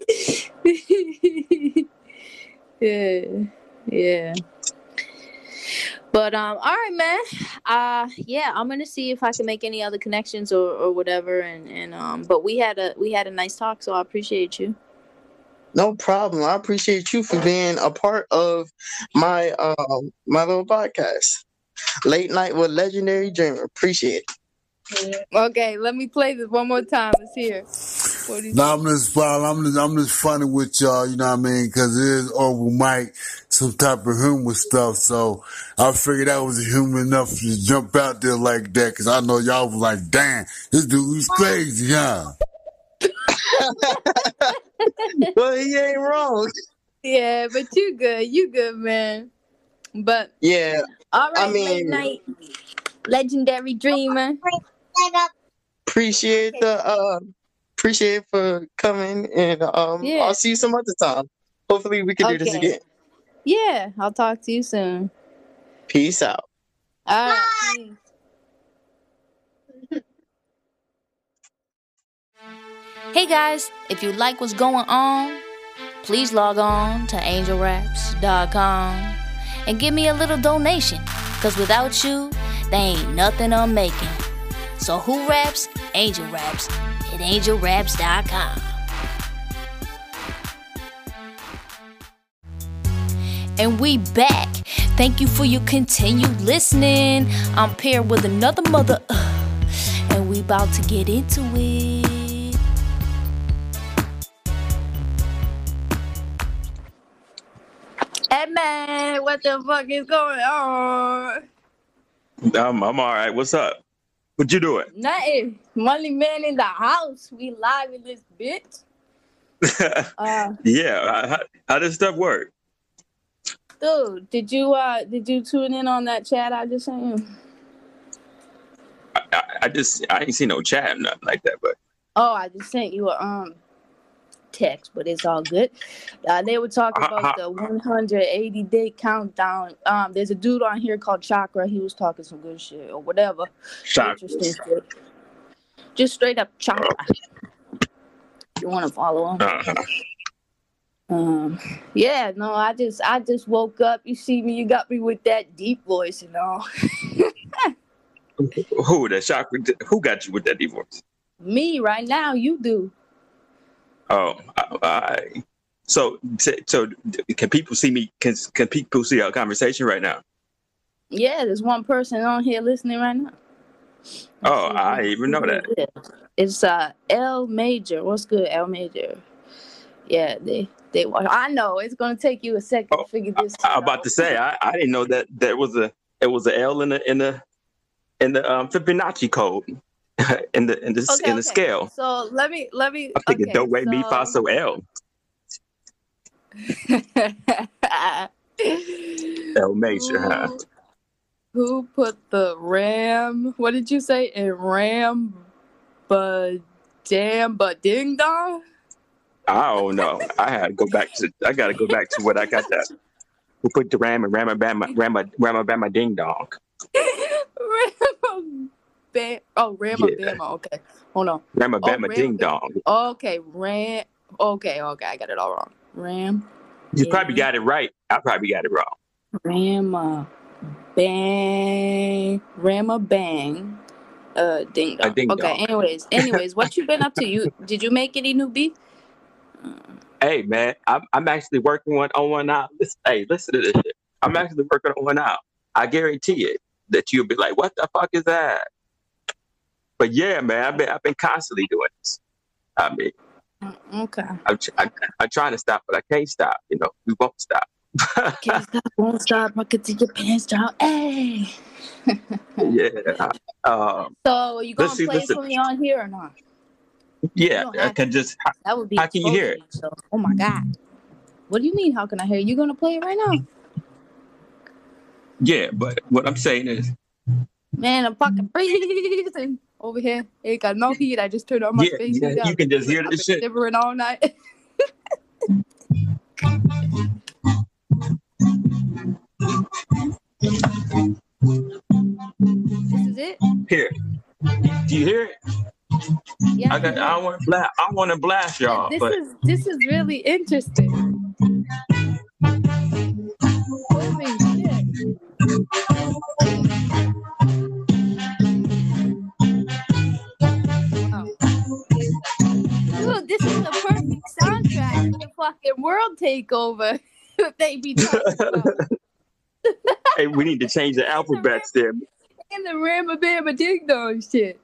Yeah, yeah. But um, all right, man. Uh, yeah, I'm gonna see if I can make any other connections or, or whatever. And, and um, but we had a we had a nice talk, so I appreciate you. No problem. I appreciate you for being a part of my um my little podcast, Late Night with Legendary Dreamer. Appreciate it. Okay, let me play this one more time. Let's hear. What do you Now think? I'm just fun. I'm just, I'm just funny with y'all, you know what I mean? Because it is over mic, some type of humor stuff. So I figured I was human enough to jump out there like that. Because I know y'all was like, damn, this dude is crazy, huh? Well, he ain't wrong. Yeah, but you good. You good, man. But Yeah, all right, I mean, Late Night Legendary Dreamer. appreciate the uh, appreciate for coming, and um, Yeah. I'll see you some other time. Hopefully, we can do this Okay. again. Yeah, I'll talk to you soon. Peace out. All right. Peace. Hey guys, if you like what's going on, please log on to angel raps dot com and give me a little donation, because without you, there ain't nothing I'm making. So who raps? Angel Raps at angel raps dot com. And we back. Thank you for your continued listening. I'm paired with another mother, uh, and we about to get into it. Hey man, what the fuck is going on? I'm, I'm all right. What's up? What you doing? Nothing. Money man in the house. We live in this bitch. Uh, yeah. How, how does stuff work? dude, did you uh did you tune in on that chat I just sent you? I, I, I just I ain't seen no chat, nothing like that. But Oh, I just sent you a um text, but it's all good. Uh, they were talking uh, about the one hundred eighty day countdown. Um, there's a dude on here called Chakra. He was talking some good shit or whatever. Interesting shit. Just straight up Chakra. If you want to follow him. Uh-huh. Um, yeah, no, I just I just woke up. You see me, you got me with that deep voice and all. Who that chakra? Who got you with that divorce? Me right now, you do. Oh, I, I so so can people see me? Can can people see our conversation right now? Yeah, there's one person on here listening right now. Let's Oh, see I who- didn't even know who that. it is. It's uh L Major. What's good, L Major? Yeah, they they. I know it's gonna take you a second Oh, to figure this. I'm out. about to say I, I didn't know that there was a it was a L in the in the in the um, Fibonacci code in the in the Okay, in the okay. scale. So let me let me. I'm thinking okay, do re mi fa so- so L. L major, huh? Who, who put the ram? What did you say? In ram, but damn, but ding dong. I don't know. I had to go back to. I got to go back to what I got that. Who put the ram and rama bama rama rama bama ding dong? Ram, bam. Oh, ram, Yeah. bama. Okay, hold on. Rama Oh, bama ram- ding dong. Okay, ram. Okay, okay, I got it all wrong. Ram, You probably Yeah. got it right. I probably got it wrong. Rama, bang, Rama, bang. Uh, ding A dong. ding Okay. dong. Anyways, anyways, what you been up to? You did you make any new beef? Hey man, I'm I'm actually working one on one out. Listen, hey, listen to this shit. I'm actually working on one out. I guarantee it that you'll be like, what the fuck is that? But yeah, man, I've been I've been constantly doing this. I mean, Okay. I'm tr- I, I'm trying to stop, but I can't stop. You know, we won't stop. Can't stop, won't stop. Rocket to your pants down. Hey. yeah. Um. So you gonna Let's see, play listen. for me on here or not? Yeah, don't I have can just. That would be. How can you hear exposing yourself. Oh my god. What do you mean? How can I hear you? Gonna play it right now? Yeah, but what I'm saying is, Man, I'm fucking breathing over here. Ain't got no heat. I just turned on my yeah, space yeah, heat you up. can just hear I've this been shit. shivering all night. This is it. Here, do you hear it? Yeah. I got. I want to blast. I want to blast y'all, This but is this is really interesting. Holy shit. Wow. Dude, this is the perfect soundtrack for the fucking world takeover. They be talking about. hey, we need to change the alphabets there. And the Ramma Bamma Ding Dong shit.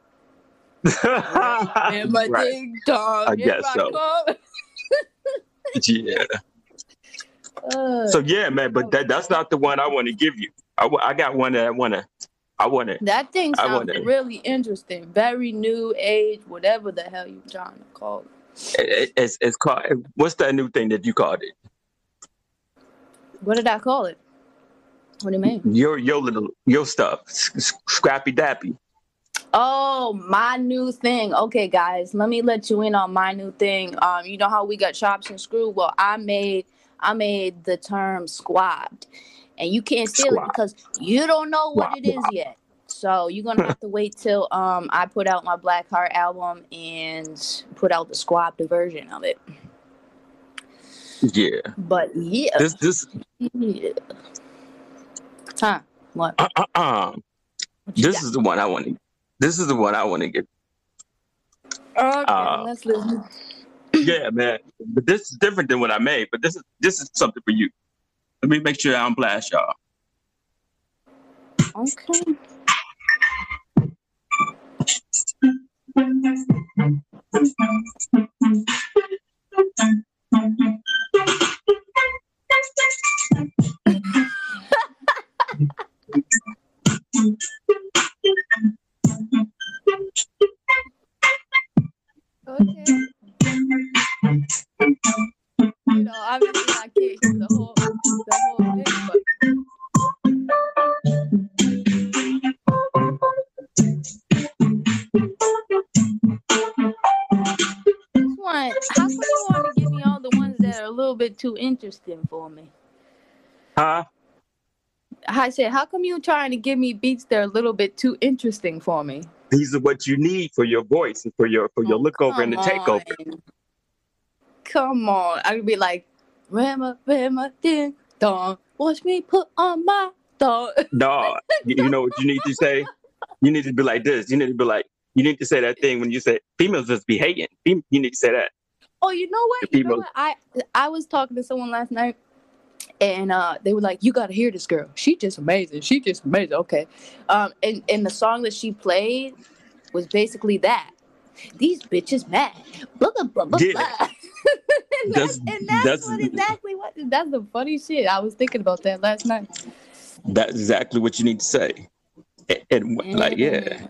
Ramma right. Ding Dong. I here guess so. come. Yeah. Uh, So yeah, man, but that that's not the one I want to give you. I, wa- I got one that I want to. I want to. that thing I sounds wanna- really interesting. Very new age, whatever the hell you trying to call it. It, it's it's called. What's that new thing that you called it? What did I call it? What do you mean? Your your little your stuff, S- s- Scrappy Dappy. Oh, my new thing. Okay, guys, let me let you in on my new thing. Um, you know how we got chops and screw? Well, I made I made the term squabbed, and you can't steal it because you don't know what it is yet. So you're gonna have to wait till um I put out my Black Heart album and put out the squabbed version of it. Yeah. But yeah. This this. Yeah. Huh? What? Uh, uh, uh. What you This got? is the one I want to. This is the one I want to get. Okay, Uh, let's listen. Yeah, man. But this is different than what I made. But this is this is something for you. Let me make sure I don't blast y'all. Okay. Okay. You know, obviously I can't hear the whole the whole thing, but this one, how come you want to give me all the ones that are a little bit too interesting for me? Huh? I said, how come you trying to give me beats that are a little bit too interesting for me? These are what you need for your voice and for your for your Oh, look over and the come takeover. on. Come on. I could be like, Rama, Rama, ding, dong. Watch me put on my dong. No, you, you know what you need to say? You need to be like this. You need to be like, you need to say that thing when you say females just be hating. Fem- You need to say that. Oh, you know what? The You know people- what? I I was talking to someone last night, and uh, they were like, "You gotta hear this girl. She just amazing. She just amazing." Okay, um, and and the song that she played was basically that. These bitches mad. Blah blah blah blah. Yeah. blah. and that's, That's- and that's, that's- what exactly what. That's the funny shit. I was thinking about that last night. That's exactly what you need to say. And, and like, yeah,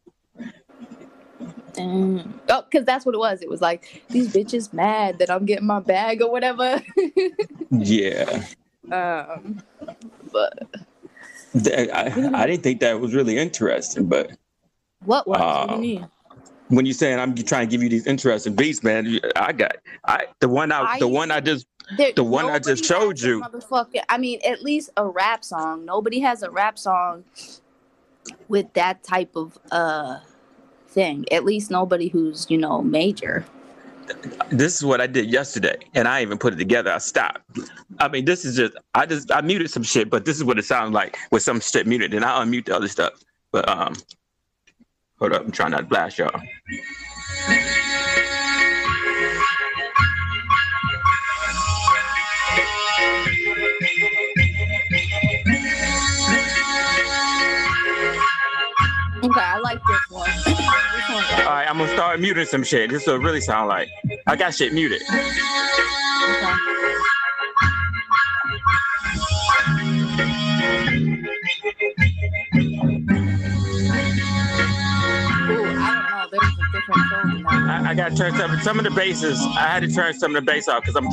Mm. Oh, because that's what it was. It was like, these bitches mad that I'm getting my bag or whatever. yeah. um, but Th- I, I didn't think that was really interesting, but what was? what do Um, you mean? when you're saying I'm trying to give you these interesting beats, man, you- I got I the one I I the used one I to- just There- the one I just nobody showed has a you. Motherfucker. I mean, at least a rap song. Nobody has a rap song with that type of uh thing. At least nobody who's, you know, major. This is what I did yesterday, and I even put it together. I stopped. I mean, this is just I just I muted some shit, but this is what it sounds like with some shit muted. Then I unmute the other stuff. But um, hold up, I'm trying not to blast y'all. Okay, I like this one. this one's All right, I'm gonna start muting some shit. This will really sound like I got shit muted. okay. Ooh, I don't know. There's a different tone in that. I, I got to turn some some of the basses. I had to turn some of the bass off because I'm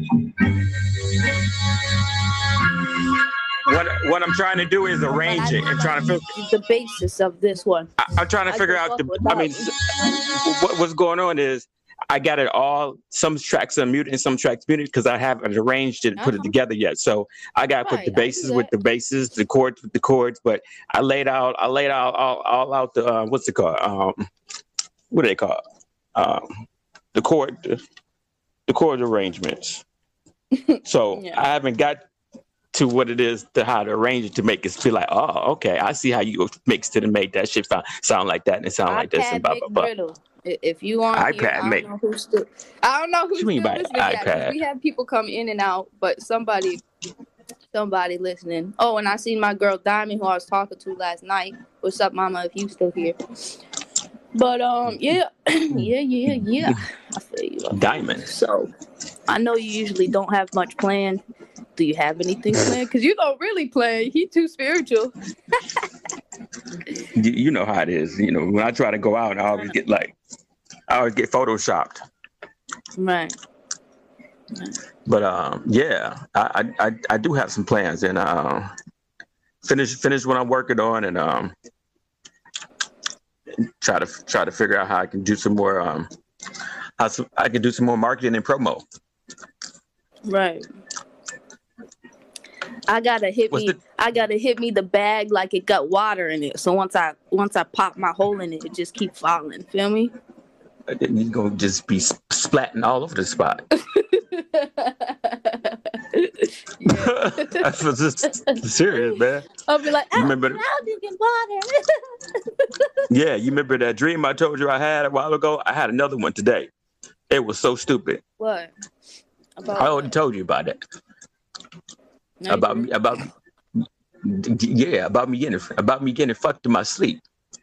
what what I'm trying to do is arrange But I it do and trying to like figure. the basis of this one. I, I'm trying to I figure can out fuck the. with I that. mean, s- what, what's going on is I got it all. Some tracks unmuted and some tracks muted because I haven't arranged it and put it Uh-huh. together yet. So I got to put Right, the I do basses with that. the basses, the chords with the chords. But I laid out. I laid out all, all out the uh, what's it called? Um, what do they call? Um, the chord, the, the chord arrangements. So Yeah. I haven't got to what it is to how to arrange it to make it feel like, oh, okay, I see how you mix it and make that shit sound, sound like that and it sound like this and iPad blah Mick blah blah. Brittle. I- If you want, iPad here, I don't Mick. know who's still. I don't know who's What you mean still by listening. Yeah, 'cause iPad? we have people come in and out, but somebody, somebody listening. Oh, and I seen my girl Diamond, who I was talking to last night. What's up, Mama? If you still here. But um, yeah, yeah, yeah, yeah. I feel you. I feel you. Diamond. So, I know you usually don't have much planned. Do you have anything planned? Because you don't really play. He too spiritual. You, you know how it is. You know, when I try to go out, I always get like, I always get photoshopped. Right. But um, yeah, I, I I I do have some plans and uh, finish finish what I'm working on and um, try to try to figure out how I can do some more um, how some, I can do some more marketing and promo. Right. I gotta hit What's me. the? I gotta hit me the bag like it got water in it. So once I once I pop my hole in it, it just keep falling. Feel me? You're gonna just be splatting all over the spot. Yeah. That's what's just serious, man. I'll be like, You oh, remember? now you get water. Yeah, you remember that dream I told you I had a while ago? I had another one today. It was so stupid. What? About I already what? told you about it. No, you About me, didn't. about yeah, about me getting about me getting fucked in my sleep.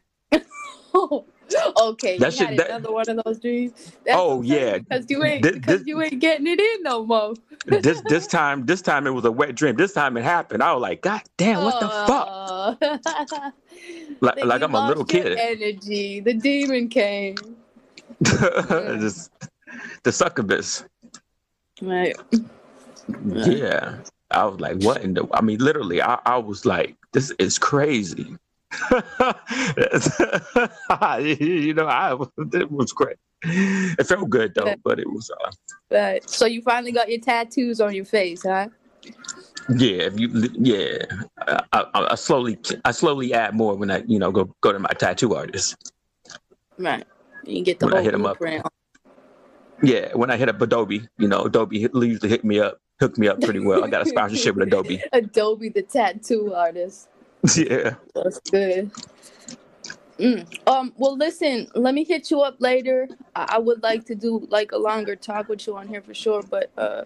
Okay, That you shit. had That, another one of those dreams. That's oh what I'm saying, yeah. because you ain't This, because this you ain't getting it in no more. this this time this time it was a wet dream. This time it happened. I was like, God damn, what the fuck? Oh, Like then like you I'm a little lost your kid. energy. The demon came. Mm, Just the succubus. right. Right. Yeah. I was like, what in the I mean literally I, I was like, this is crazy. You know, I it was great. It felt good though, Right. but it was uh Right. So you finally got your tattoos on your face, huh? yeah, if you yeah. I, I, I slowly I slowly add more when I, you know, go go to my tattoo artist. Right. You can get the When I whole hit him up. blueprint. Yeah, when I hit up Adobe, you know, Adobe hit- usually hit me up, hook me up pretty well. I got a sponsorship with Adobe. Adobe, the tattoo artist. Yeah. That's good. Mm. Um. Well, listen. Let me hit you up later. I, I would like to do like a longer talk with you on here for sure, but uh,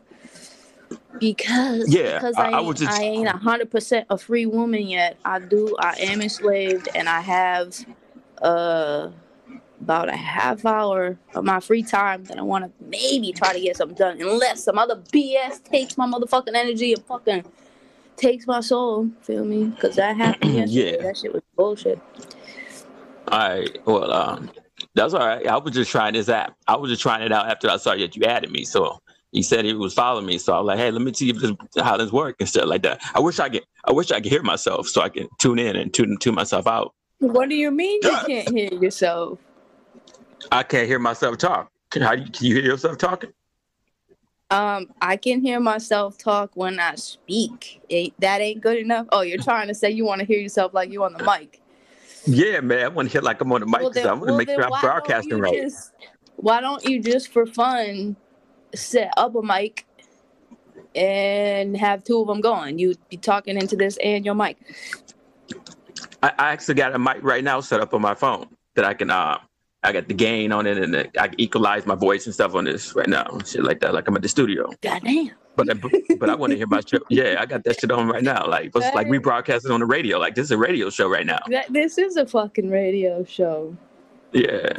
because Yeah. because I, I I was ain't just I ain't a hundred percent a free woman yet. I do. I am enslaved, and I have uh about a half hour of my free time that I want to maybe try to get something done, unless some other B S takes my motherfucking energy and fucking takes my soul. Feel me? Because that happened yesterday. yeah. That shit was bullshit. All right. Well, um, that's all right. I was just trying this app. I was just trying it out after I saw that you added me. So he said he was following me. So I was like, hey, let me see if this, how this works and stuff like that. I wish I could. I wish I could hear myself so I can tune in and tune tune myself out. What do you mean you can't hear yourself? I can't hear myself talk. Can, how do you, can you hear yourself talking? Um, I can hear myself talk when I speak. Ain't, that ain't good enough. Oh, you're trying to say you want to hear yourself like you on the mic. Yeah, man. I want to hear like I'm on the mic Well because then, I want to well make then sure I'm why don't broadcasting you right. just why don't you just for fun set up a mic and have two of them going? You'd be talking into this and your mic. I, I actually got a mic right now set up on my phone that I can. Uh, I got the gain on it and the, I can equalize my voice and stuff on this right now, and shit like that. Like I'm at the studio. Goddamn. But I, but I want to hear my show. Yeah, I got that shit on right now. Like it's like we broadcasting on the radio. Like this is a radio show right now. That, this is a fucking radio show. Yeah.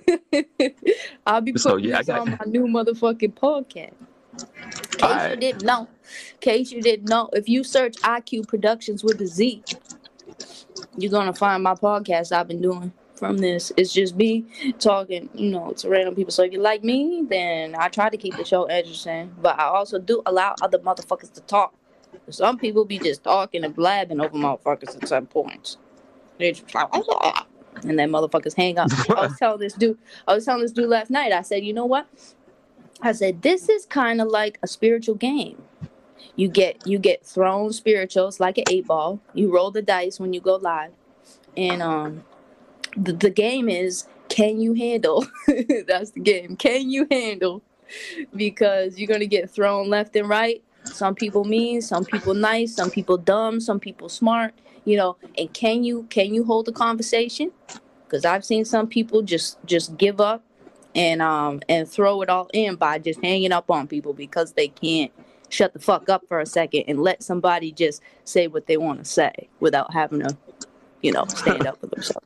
I'll be putting So yeah, I this got. on my new motherfucking podcast. In case All you right. didn't know. In case you didn't know. If you search I Q Productions with a Z, you're gonna find my podcast I've been doing from this. It's just me talking, you know, to random people. So if you like me, then I try to keep the show interesting. But I also do allow other motherfuckers to talk. Some people be just talking and blabbing over motherfuckers at some points. They just like, and then motherfuckers hang up. I was telling this dude, I was telling this dude last night, I said, you know what? I said, this is kind of like a spiritual game. You get you get thrown spirituals like an eight ball. You roll the dice when you go live. And um the, the game is, can you handle? That's the game. Can you handle? Because you're gonna get thrown left and right. Some people mean, some people nice, some people dumb, some people smart, you know, and can you can you hold a conversation? Because I've seen some people just just give up and um and throw it all in by just hanging up on people because they can't shut the fuck up for a second and let somebody just say what they want to say without having to, you know, stand up for themselves.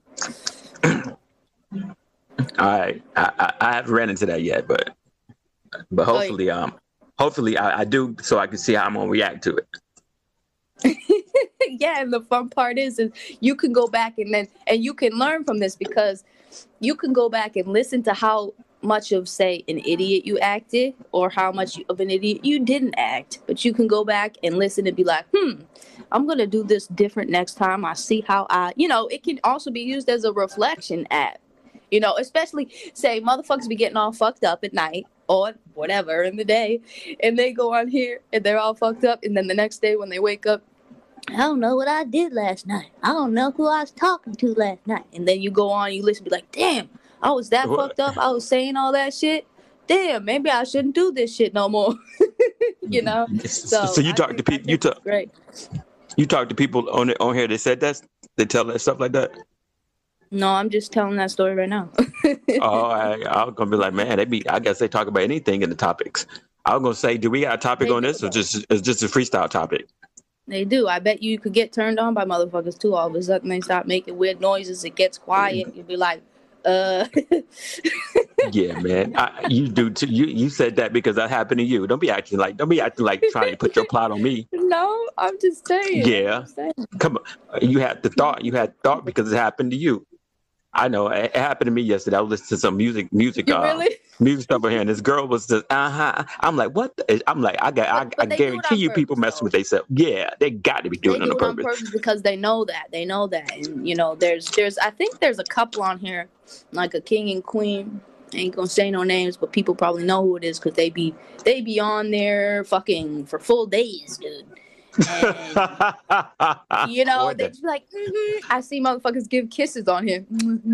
All right. I, I I haven't ran into that yet, but but Oh, yeah. hopefully um hopefully I, I do so I can see how I'm gonna react to it. Yeah, and the fun part is, is you can go back and then and you can learn from this because you can go back and listen to how much of, say, an idiot you acted or how much of an idiot you didn't act. But you can go back and listen and be like, hmm, I'm going to do this different next time. I see how I, you know, it can also be used as a reflection app. You know, especially, say, motherfuckers be getting all fucked up at night or whatever in the day, and they go on here and they're all fucked up, and then the next day when they wake up, I don't know what I did last night. I don't know who I was talking to last night. And then you go on, you listen, be like, damn, I was that What? fucked up. I was saying all that shit. Damn, maybe I shouldn't do this shit no more. You know? So, So you I talk to think, I people. You think it's talk. great. You talk to people on it, on here. They said that. They tell that stuff like that. No, I'm just telling that story right now. Oh, I, I was gonna be like, man, they be. I guess they talk about anything in the topics. I was gonna say, do we got a topic They on do, this, or though. just it's just a freestyle topic? They do. I bet you could get turned on by motherfuckers too. All of a sudden they start making weird noises. It gets quiet. You'll be like, uh. Yeah, man. I, you do too. You you said that because that happened to you. Don't be acting like don't be acting like trying to put your plot on me. No, I'm just saying. Yeah. I'm just saying. Come on. You had the thought. You had thought because it happened to you. I know it, it happened to me yesterday. I was listening to some music, music, You uh, really? music stuff over here, and this girl was just, uh huh. I'm like, what? The? I'm like, I got, I, But, but I they do it guarantee on you, people purpose, messing though. with themselves. Yeah, they got to be doing They it do on it on purpose. purpose because they know that. They know that. And, you know, there's, there's, I think there's a couple on here, like a king and queen. I ain't gonna say no names, but people probably know who it is because they be, they be on there fucking for full days, dude. And, you know, Boy, they that- just be like, mm-hmm. I see motherfuckers give kisses on here.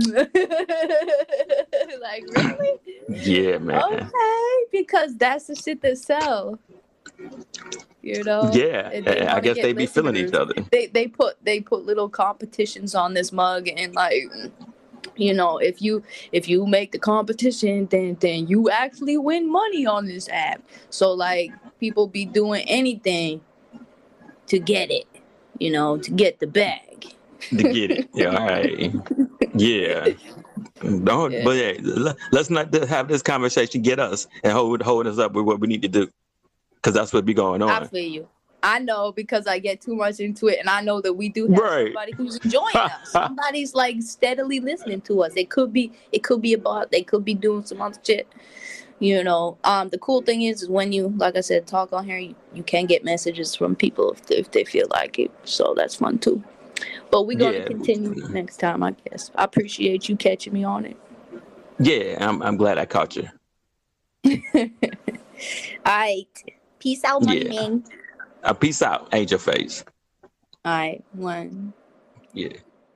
Like, really? yeah, man. Okay, because that's the shit that sell. You know? Yeah, And they I wanna guess get they be feeling each listeners. other. They they put they put little competitions on this mug, and like, you know, if you if you make the competition, then then you actually win money on this app. So like, people be doing anything to get it, you know, to get the bag. To get it. Yeah, all right. Yeah. Don't, Yeah. but hey, let- let's not have this conversation get us and hold hold us up with what we need to do, because that's what be going I on. feel you. I know because I get too much into it, and I know that we do have Right. somebody who's enjoying us. Somebody's like steadily listening to us. It could be, it could be a bot. They could be doing some other shit. You know. Um. The cool thing is, is when you, like I said, talk on here, you, you can get messages from people if they, if they feel like it. So that's fun too. But we're gonna Yeah. continue next time, I guess. I appreciate you catching me on it. Yeah, I'm I'm glad I caught you. All right. Peace out, money Yeah. man. Uh, peace out, Angel Face. All right. One. Yeah.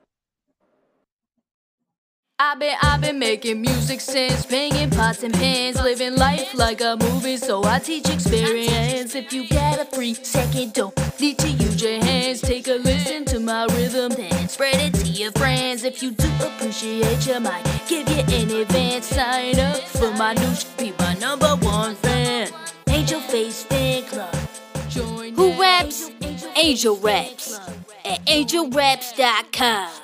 I've been, I've been making music since banging pots and pans, living life like a movie, so I teach experience. If you get a free second, don't need to use your hands. Take a listen to my rhythm, then spread it to your friends. If you do appreciate, you might give you in advance. Sign up for my new sh- be my number one fan. Angel Face Fan Club. Join Who raps? Angel Raps at angel raps dot com.